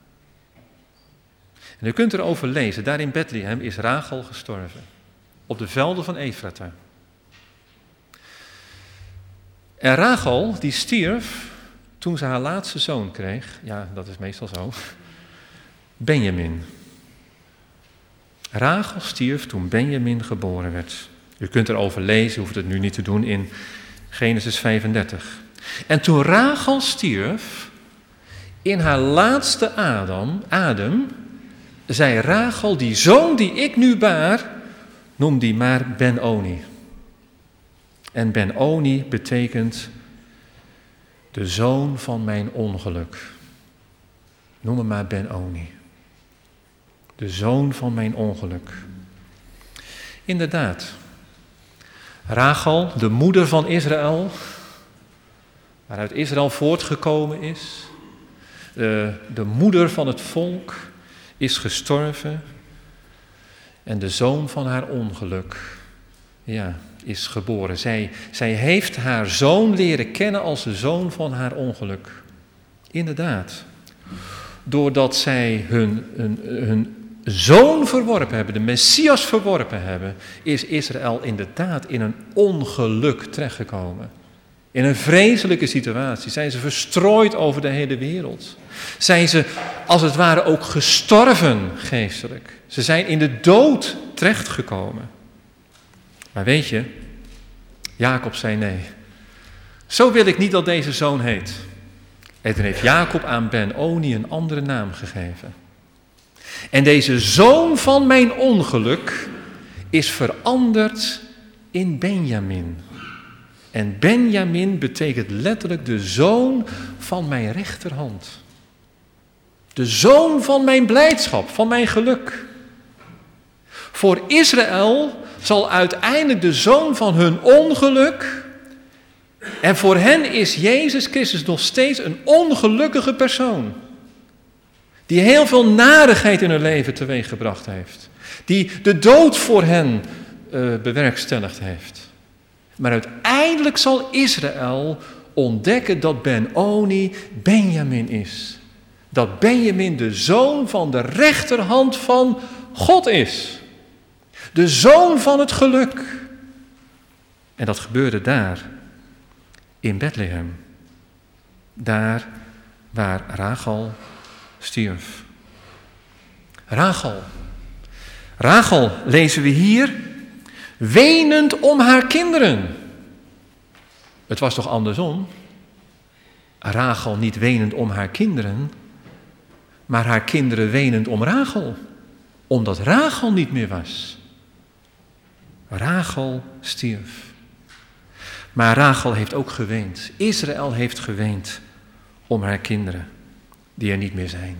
A: En u kunt erover lezen, daar in Bethlehem is Rachel gestorven. Op de velden van Efrata. En Rachel, die stierf toen ze haar laatste zoon kreeg. Ja, dat is meestal zo. Benjamin. Rachel stierf toen Benjamin geboren werd. U kunt erover lezen, u hoeft het nu niet te doen, in Genesis 35. En toen Rachel stierf, in haar laatste adem, zei Rachel, die zoon die ik nu baar, noem die maar Ben-Oni. En Ben-Oni betekent de zoon van mijn ongeluk. Noem hem maar Ben-Oni. De zoon van mijn ongeluk. Inderdaad. Rachel, de moeder van Israël, waaruit Israël voortgekomen is. De moeder van het volk is gestorven. En de zoon van haar ongeluk, is geboren. Zij heeft haar zoon leren kennen als de zoon van haar ongeluk. Inderdaad. Doordat zij hun zoon verworpen hebben, de Messias verworpen hebben, is Israël inderdaad in een ongeluk terechtgekomen. In een vreselijke situatie. Zijn ze verstrooid over de hele wereld. Zijn ze als het ware ook gestorven geestelijk. Ze zijn in de dood terechtgekomen. Maar weet je, Jacob zei nee. Zo wil ik niet dat deze zoon heet. En toen heeft Jacob aan Ben-Oni een andere naam gegeven. En deze zoon van mijn ongeluk is veranderd in Benjamin. En Benjamin betekent letterlijk de zoon van mijn rechterhand. De zoon van mijn blijdschap, van mijn geluk. Voor Israël zal uiteindelijk de zoon van hun ongeluk, en voor hen is Jezus Christus nog steeds een ongelukkige persoon. Die heel veel narigheid in hun leven teweeggebracht heeft. Die de dood voor hen bewerkstelligd heeft. Maar uiteindelijk zal Israël ontdekken dat Ben-Oni Benjamin is. Dat Benjamin de zoon van de rechterhand van God is. De zoon van het geluk. En dat gebeurde daar, in Bethlehem. Daar waar Rachel stierf. Rachel lezen we hier, wenend om haar kinderen. Het was toch andersom? Rachel niet wenend om haar kinderen, maar haar kinderen wenend om Rachel. Omdat Rachel niet meer was. Rachel stierf. Maar Rachel heeft ook geweend. Israël heeft geweend om haar kinderen die er niet meer zijn.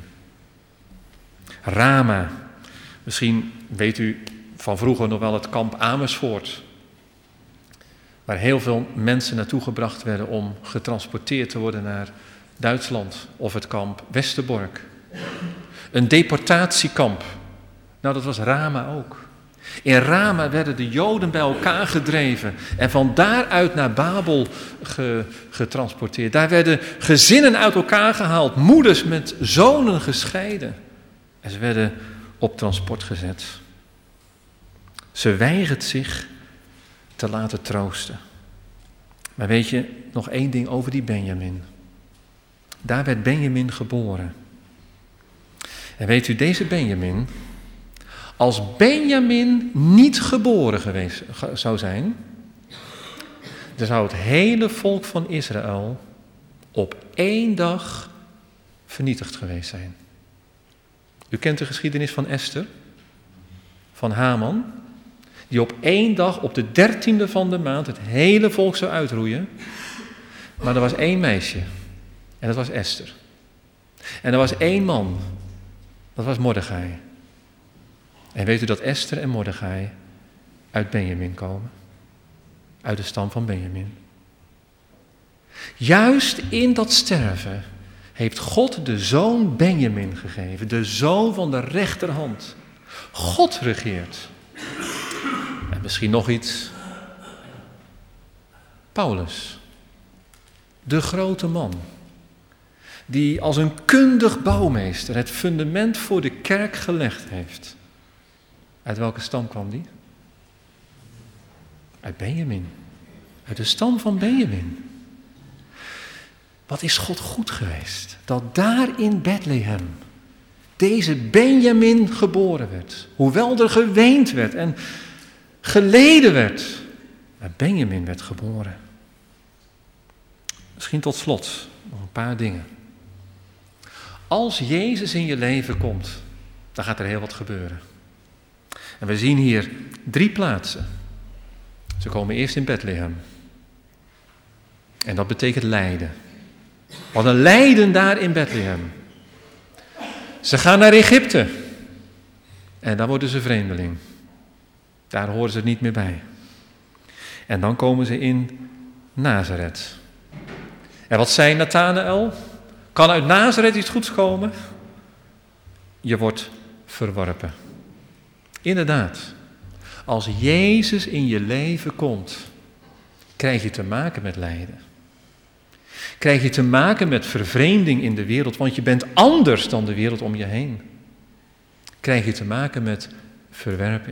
A: Rama. Misschien weet u van vroeger nog wel het kamp Amersfoort. Waar heel veel mensen naartoe gebracht werden om getransporteerd te worden naar Duitsland. Of het kamp Westerbork. Een deportatiekamp. Nou, dat was Rama ook. In Rama werden de Joden bij elkaar gedreven en van daaruit naar Babel getransporteerd. Daar werden gezinnen uit elkaar gehaald, moeders met zonen gescheiden. En ze werden op transport gezet. Ze weigert zich te laten troosten. Maar weet je, nog één ding over die Benjamin. Daar werd Benjamin geboren. En weet u, deze Benjamin, als Benjamin niet geboren geweest zou zijn, dan zou het hele volk van Israël op 1 dag vernietigd geweest zijn. U kent de geschiedenis van Esther, van Haman, die op 1 dag, op de 13e van de maand, het hele volk zou uitroeien. Maar er was 1 meisje, en dat was Esther. En er was 1 man, dat was Mordechai. En weet u dat Esther en Mordechai uit Benjamin komen? Uit de stam van Benjamin. Juist in dat sterven heeft God de zoon Benjamin gegeven. De zoon van de rechterhand. God regeert. En misschien nog iets. Paulus. De grote man. Die als een kundig bouwmeester het fundament voor de kerk gelegd heeft. Uit welke stam kwam die? Uit Benjamin. Uit de stam van Benjamin. Wat is God goed geweest? Dat daar in Bethlehem deze Benjamin geboren werd. Hoewel er geweend werd en geleden werd. Maar Benjamin werd geboren. Misschien tot slot nog een paar dingen. Als Jezus in je leven komt, dan gaat er heel wat gebeuren. En we zien hier 3 plaatsen. Ze komen eerst in Bethlehem. En dat betekent lijden. Wat een lijden daar in Bethlehem. Ze gaan naar Egypte. En daar worden ze vreemdeling. Daar horen ze niet meer bij. En dan komen ze in Nazareth. En wat zei Nathanael? Kan uit Nazareth iets goeds komen? Je wordt verworpen. Inderdaad, als Jezus in je leven komt, krijg je te maken met lijden. Krijg je te maken met vervreemding in de wereld, want je bent anders dan de wereld om je heen. Krijg je te maken met verwerping.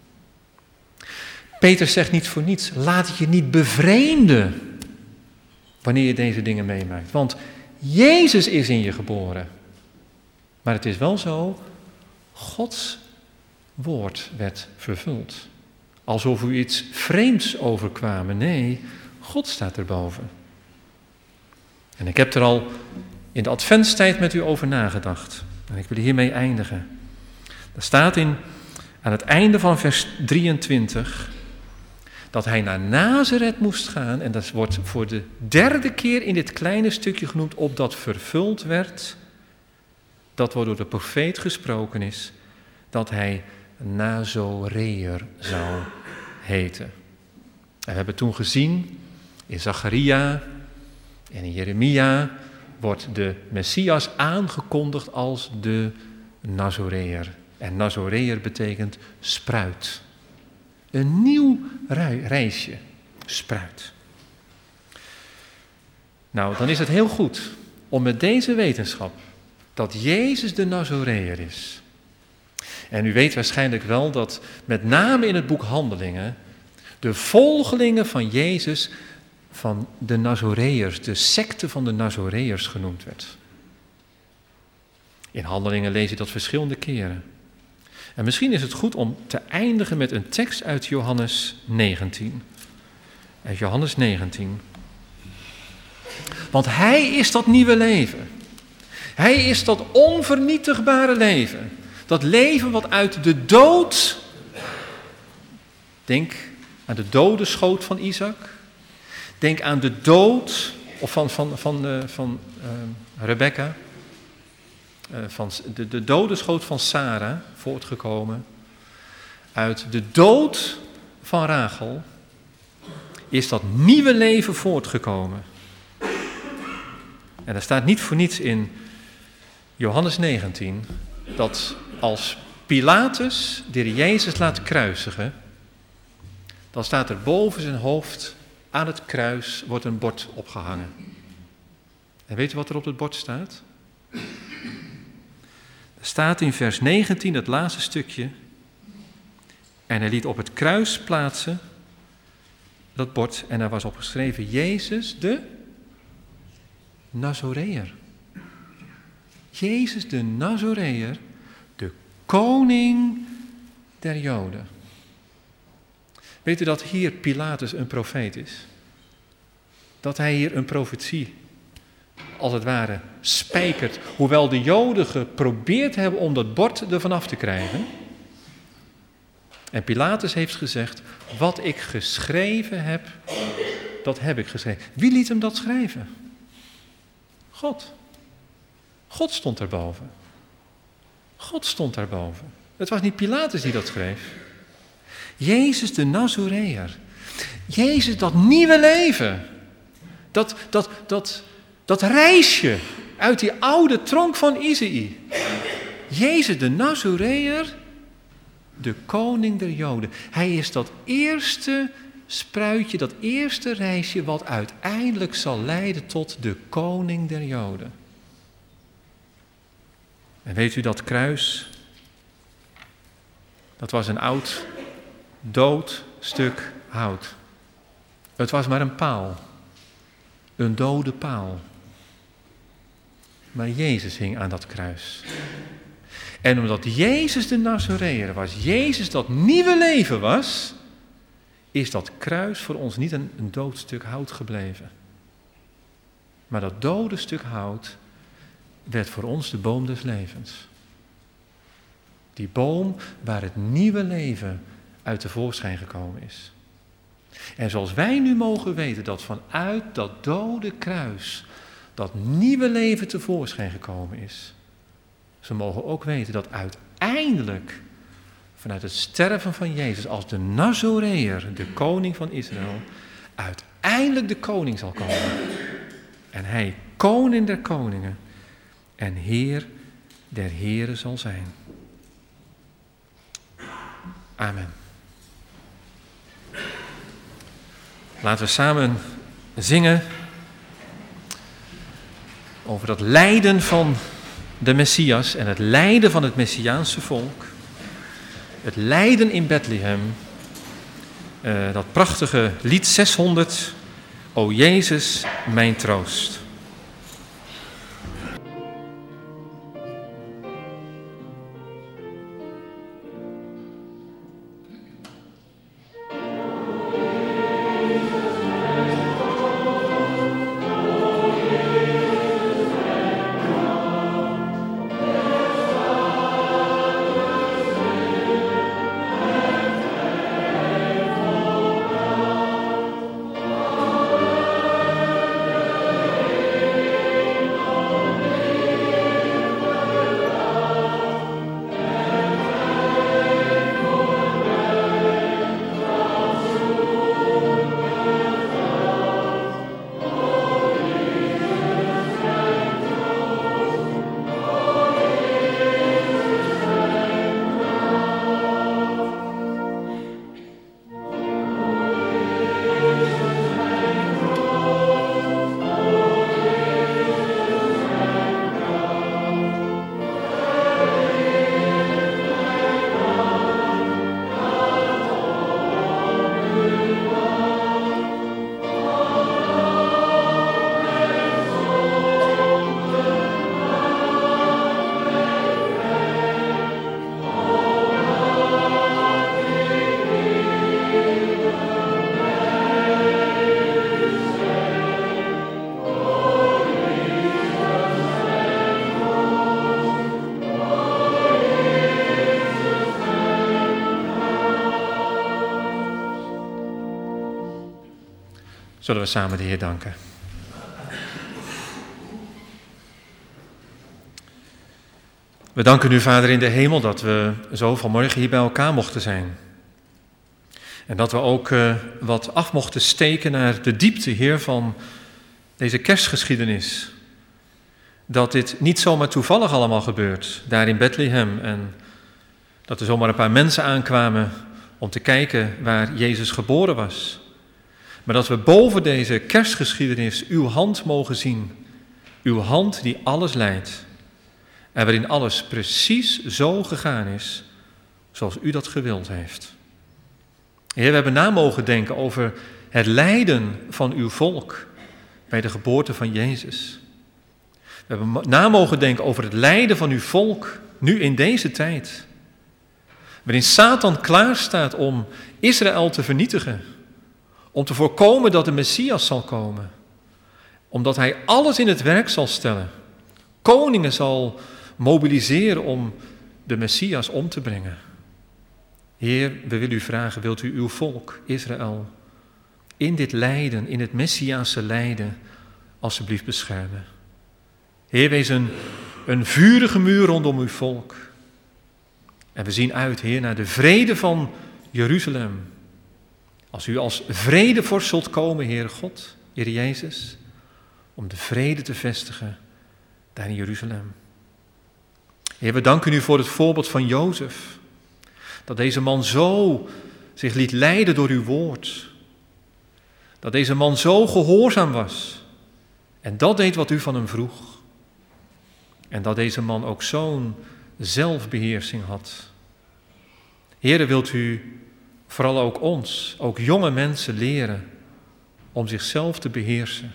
A: Peter zegt niet voor niets, laat het je niet bevreemden wanneer je deze dingen meemaakt. Want Jezus is in je geboren. Maar het is wel zo, Gods woord werd vervuld. Alsof u iets vreemds overkwamen. Nee, God staat erboven. En ik heb er al in de adventstijd met u over nagedacht. En ik wil hiermee eindigen. Er staat aan het einde van vers 23... dat hij naar Nazareth moest gaan. En dat wordt voor de 3e keer in dit kleine stukje genoemd, opdat vervuld werd. Dat wordt door de profeet gesproken is, dat hij Nazoreër zou heten. En we hebben toen gezien, in Zacharia en in Jeremia wordt de Messias aangekondigd als de Nazoreër. En Nazoreër betekent spruit. Een nieuw reisje, spruit. Nou, dan is het heel goed om met deze wetenschap dat Jezus de Nazoreër is. En u weet waarschijnlijk wel dat met name in het boek Handelingen de volgelingen van Jezus van de Nazoreërs, de secte van de Nazoreërs genoemd werd. In Handelingen lees je dat verschillende keren. En misschien is het goed om te eindigen met een tekst uit Johannes 19. Uit Johannes 19. Want hij is dat nieuwe leven. Hij is dat onvernietigbare leven. Dat leven wat uit de dood Denk aan de dodenschoot van Isaac. Denk aan de dood van Rebecca. Van de dodenschoot van Sarah, voortgekomen. Uit de dood van Rachel is dat nieuwe leven voortgekomen. En er staat niet voor niets in Johannes 19... dat als Pilatus de Heer Jezus laat kruisigen, dan staat er boven zijn hoofd aan het kruis wordt een bord opgehangen. En weet u wat er op het bord staat? Er staat in vers 19, het laatste stukje: en hij liet op het kruis plaatsen dat bord en daar was op geschreven: Jezus de Nazoreër. Jezus de Nazoreër, de koning der Joden. Weet u dat hier Pilatus een profeet is? Dat hij hier een profetie, als het ware, spijkert. Hoewel de Joden geprobeerd hebben om dat bord ervan af te krijgen. En Pilatus heeft gezegd: wat ik geschreven heb, dat heb ik geschreven. Wie liet hem dat schrijven? God. God stond daarboven. God stond daarboven. Het was niet Pilatus die dat schreef. Jezus de Nazoreër. Jezus, dat nieuwe leven. Dat reisje uit die oude tronk van Isaïe. Jezus de Nazoreër, de koning der Joden. Hij is dat eerste spruitje, dat eerste reisje wat uiteindelijk zal leiden tot de koning der Joden. En weet u, dat kruis, dat was een oud, dood stuk hout. Het was maar een paal, een dode paal. Maar Jezus hing aan dat kruis. En omdat Jezus de Nazoreër was, Jezus dat nieuwe leven was, is dat kruis voor ons niet een dood stuk hout gebleven. Maar dat dode stuk hout werd voor ons de boom des levens. Die boom waar het nieuwe leven uit tevoorschijn gekomen is. En zoals wij nu mogen weten dat vanuit dat dode kruis dat nieuwe leven tevoorschijn gekomen is, zo mogen we ook weten dat uiteindelijk vanuit het sterven van Jezus als de Nazoreër, de koning van Israël, uiteindelijk de koning zal komen. En hij koning der koningen en Heer der heren zal zijn. Amen. Laten we samen zingen over dat lijden van de Messias en het lijden van het Messiaanse volk. Het lijden in Bethlehem. Dat prachtige lied 600. O Jezus, mijn troost. Zullen we samen de Heer danken. We danken u, Vader in de hemel, dat we zo vanmorgen hier bij elkaar mochten zijn. En dat we ook wat af mochten steken naar de diepte, Heer, van deze kerstgeschiedenis. Dat dit niet zomaar toevallig allemaal gebeurt, daar in Bethlehem. En dat er zomaar een paar mensen aankwamen om te kijken waar Jezus geboren was. Maar dat we boven deze kerstgeschiedenis uw hand mogen zien. Uw hand die alles leidt. En waarin alles precies zo gegaan is zoals u dat gewild heeft. Heer, we hebben na mogen denken over het lijden van uw volk bij de geboorte van Jezus. We hebben na mogen denken over het lijden van uw volk nu in deze tijd. Waarin Satan klaarstaat om Israël te vernietigen. Om te voorkomen dat de Messias zal komen. Omdat hij alles in het werk zal stellen. Koningen zal mobiliseren om de Messias om te brengen. Heer, we willen u vragen, wilt u uw volk, Israël, in dit lijden, in het Messiaanse lijden, alsjeblieft beschermen. Heer, wees een vurige muur rondom uw volk. En we zien uit, Heer, naar de vrede van Jeruzalem. Als u als vredevorst zult komen, Heer God, Heer Jezus, om de vrede te vestigen daar in Jeruzalem. Heer, we danken u voor het voorbeeld van Jozef. Dat deze man zo zich liet leiden door uw woord. Dat deze man zo gehoorzaam was. En dat deed wat u van hem vroeg. En dat deze man ook zo'n zelfbeheersing had. Heer, wilt u vooral ook ons, ook jonge mensen leren om zichzelf te beheersen.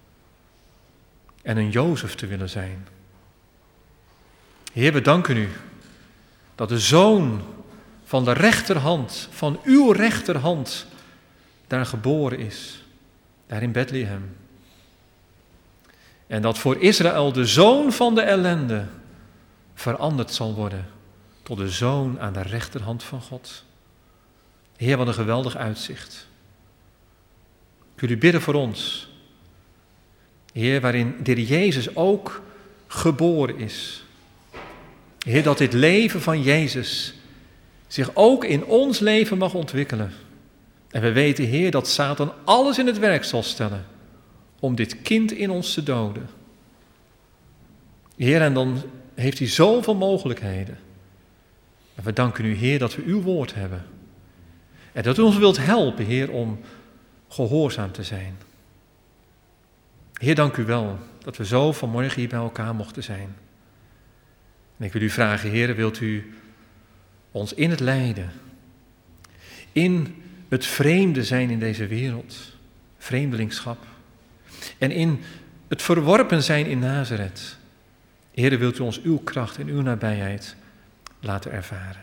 A: En een Jozef te willen zijn. Heer, we danken u dat de zoon van de rechterhand, van uw rechterhand, daar geboren is, daar in Bethlehem. En dat voor Israël de zoon van de ellende veranderd zal worden tot de zoon aan de rechterhand van God. Heer, wat een geweldig uitzicht. Ik wil u bidden voor ons. Heer, waarin de Heer Jezus ook geboren is. Heer, dat dit leven van Jezus zich ook in ons leven mag ontwikkelen. En we weten, Heer, dat Satan alles in het werk zal stellen om dit kind in ons te doden. Heer, en dan heeft hij zoveel mogelijkheden. En we danken u, Heer, dat we uw woord hebben. En dat u ons wilt helpen, Heer, om gehoorzaam te zijn. Heer, dank u wel dat we zo vanmorgen hier bij elkaar mochten zijn. En ik wil u vragen, Heer, wilt u ons in het lijden, in het vreemde zijn in deze wereld, vreemdelingschap, en in het verworpen zijn in Nazareth, Heer, wilt u ons uw kracht en uw nabijheid laten ervaren.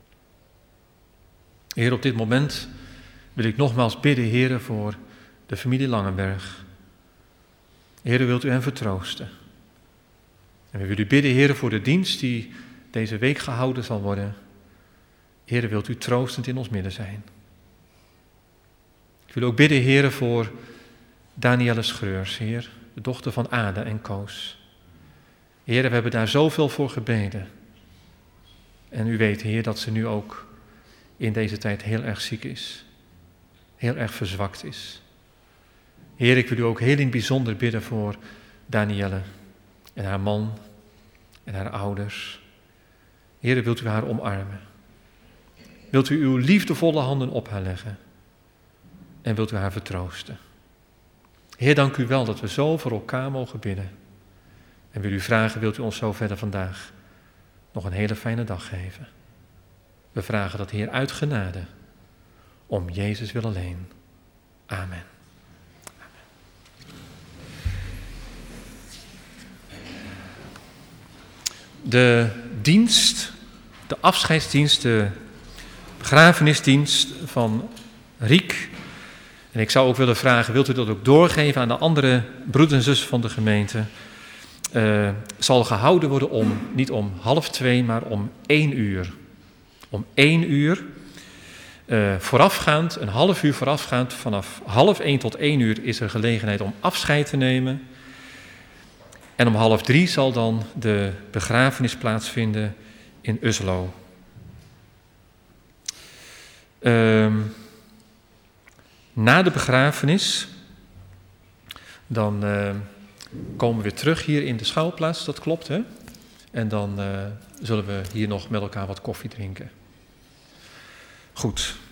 A: Heer, op dit moment wil ik nogmaals bidden, Heer, voor de familie Langenberg. Heer, wilt u hen vertroosten. En we willen u bidden, Heer, voor de dienst die deze week gehouden zal worden. Heer, wilt u troostend in ons midden zijn. Ik wil ook bidden, Heer, voor Danielle Schreurs, Heer, de dochter van Ada en Koos. Heer, we hebben daar zoveel voor gebeden. En u weet, Heer, dat ze nu ook in deze tijd heel erg ziek is. Heel erg verzwakt is. Heer, ik wil u ook heel in het bijzonder bidden voor Danielle en haar man en haar ouders. Heer, wilt u haar omarmen? Wilt u uw liefdevolle handen op haar leggen? En wilt u haar vertroosten? Heer, dank u wel dat we zo voor elkaar mogen bidden. En wil u vragen, wilt u ons zo verder vandaag nog een hele fijne dag geven? We vragen dat, Heer, uit genade, om Jezus wil alleen. Amen. De dienst, de afscheidsdienst, de begrafenisdienst van Riek. En ik zou ook willen vragen, wilt u dat ook doorgeven aan de andere broeders en zussen van de gemeente? Zal gehouden worden niet om 1:30, maar om 1 uur. Om 1 uur. Voorafgaand, een half uur voorafgaand, vanaf 12:30 tot 1:00 is er gelegenheid om afscheid te nemen. En om 2:30 zal dan de begrafenis plaatsvinden in Uslo. Na de begrafenis, dan komen we weer terug hier in de schouwplaats, dat klopt hè? En dan zullen we hier nog met elkaar wat koffie drinken. Goed.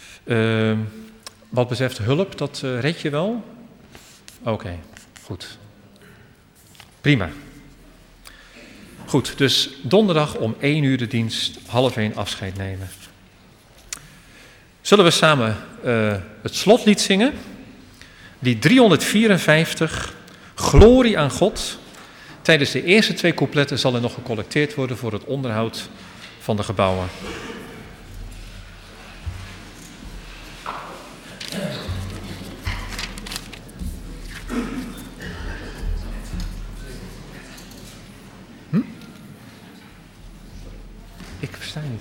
A: Wat betreft hulp, dat red je wel? Oké, goed. Prima. Goed, dus donderdag om 1:00 de dienst, 12:30 afscheid nemen. Zullen we samen het slotlied zingen? Lied 354, Glorie aan God. Tijdens de eerste 2 coupletten zal er nog gecollecteerd worden voor het onderhoud van de gebouwen. Ik versta niet.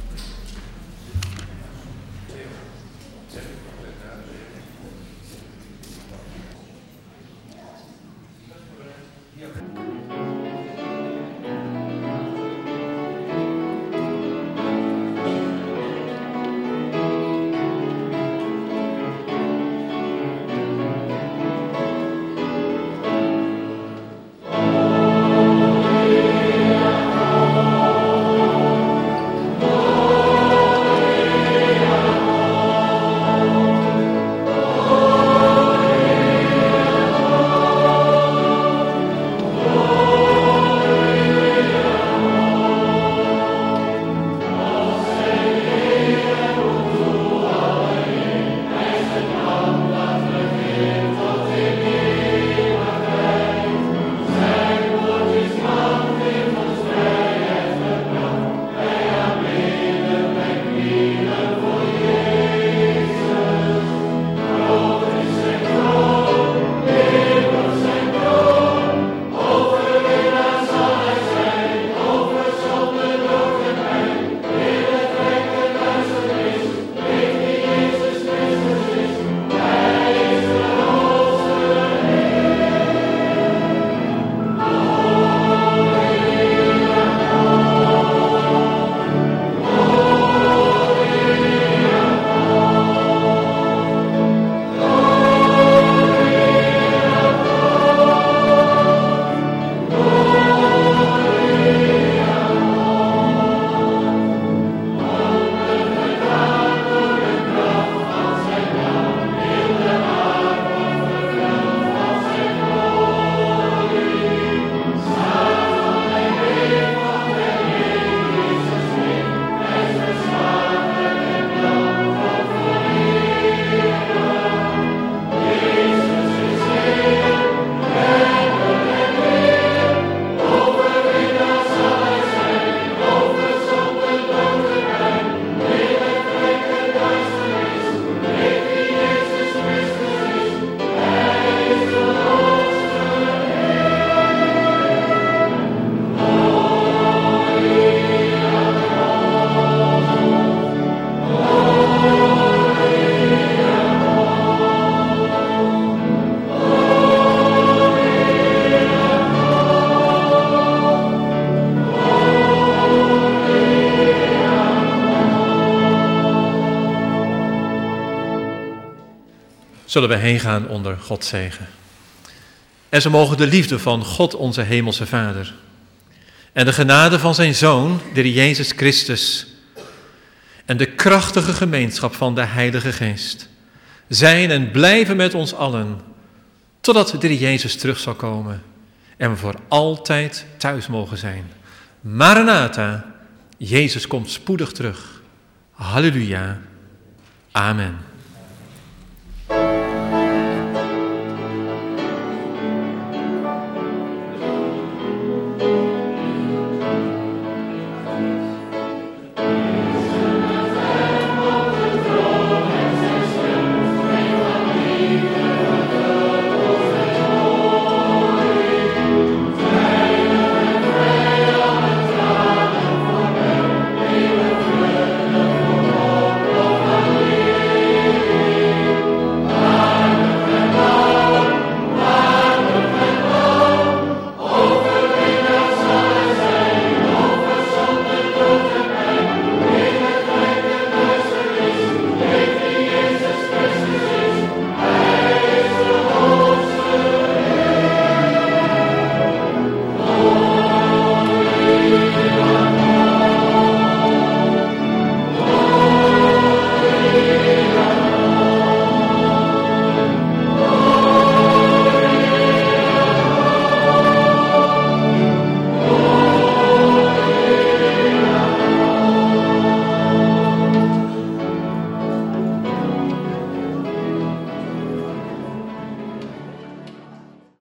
A: Zullen we heen gaan onder Gods zegen. En zo mogen de liefde van God onze hemelse Vader en de genade van zijn Zoon, de Heer Jezus Christus, en de krachtige gemeenschap van de Heilige Geest zijn en blijven met ons allen, totdat de Heer Jezus terug zal komen en we voor altijd thuis mogen zijn. Maranatha, Jezus komt spoedig terug. Halleluja. Amen.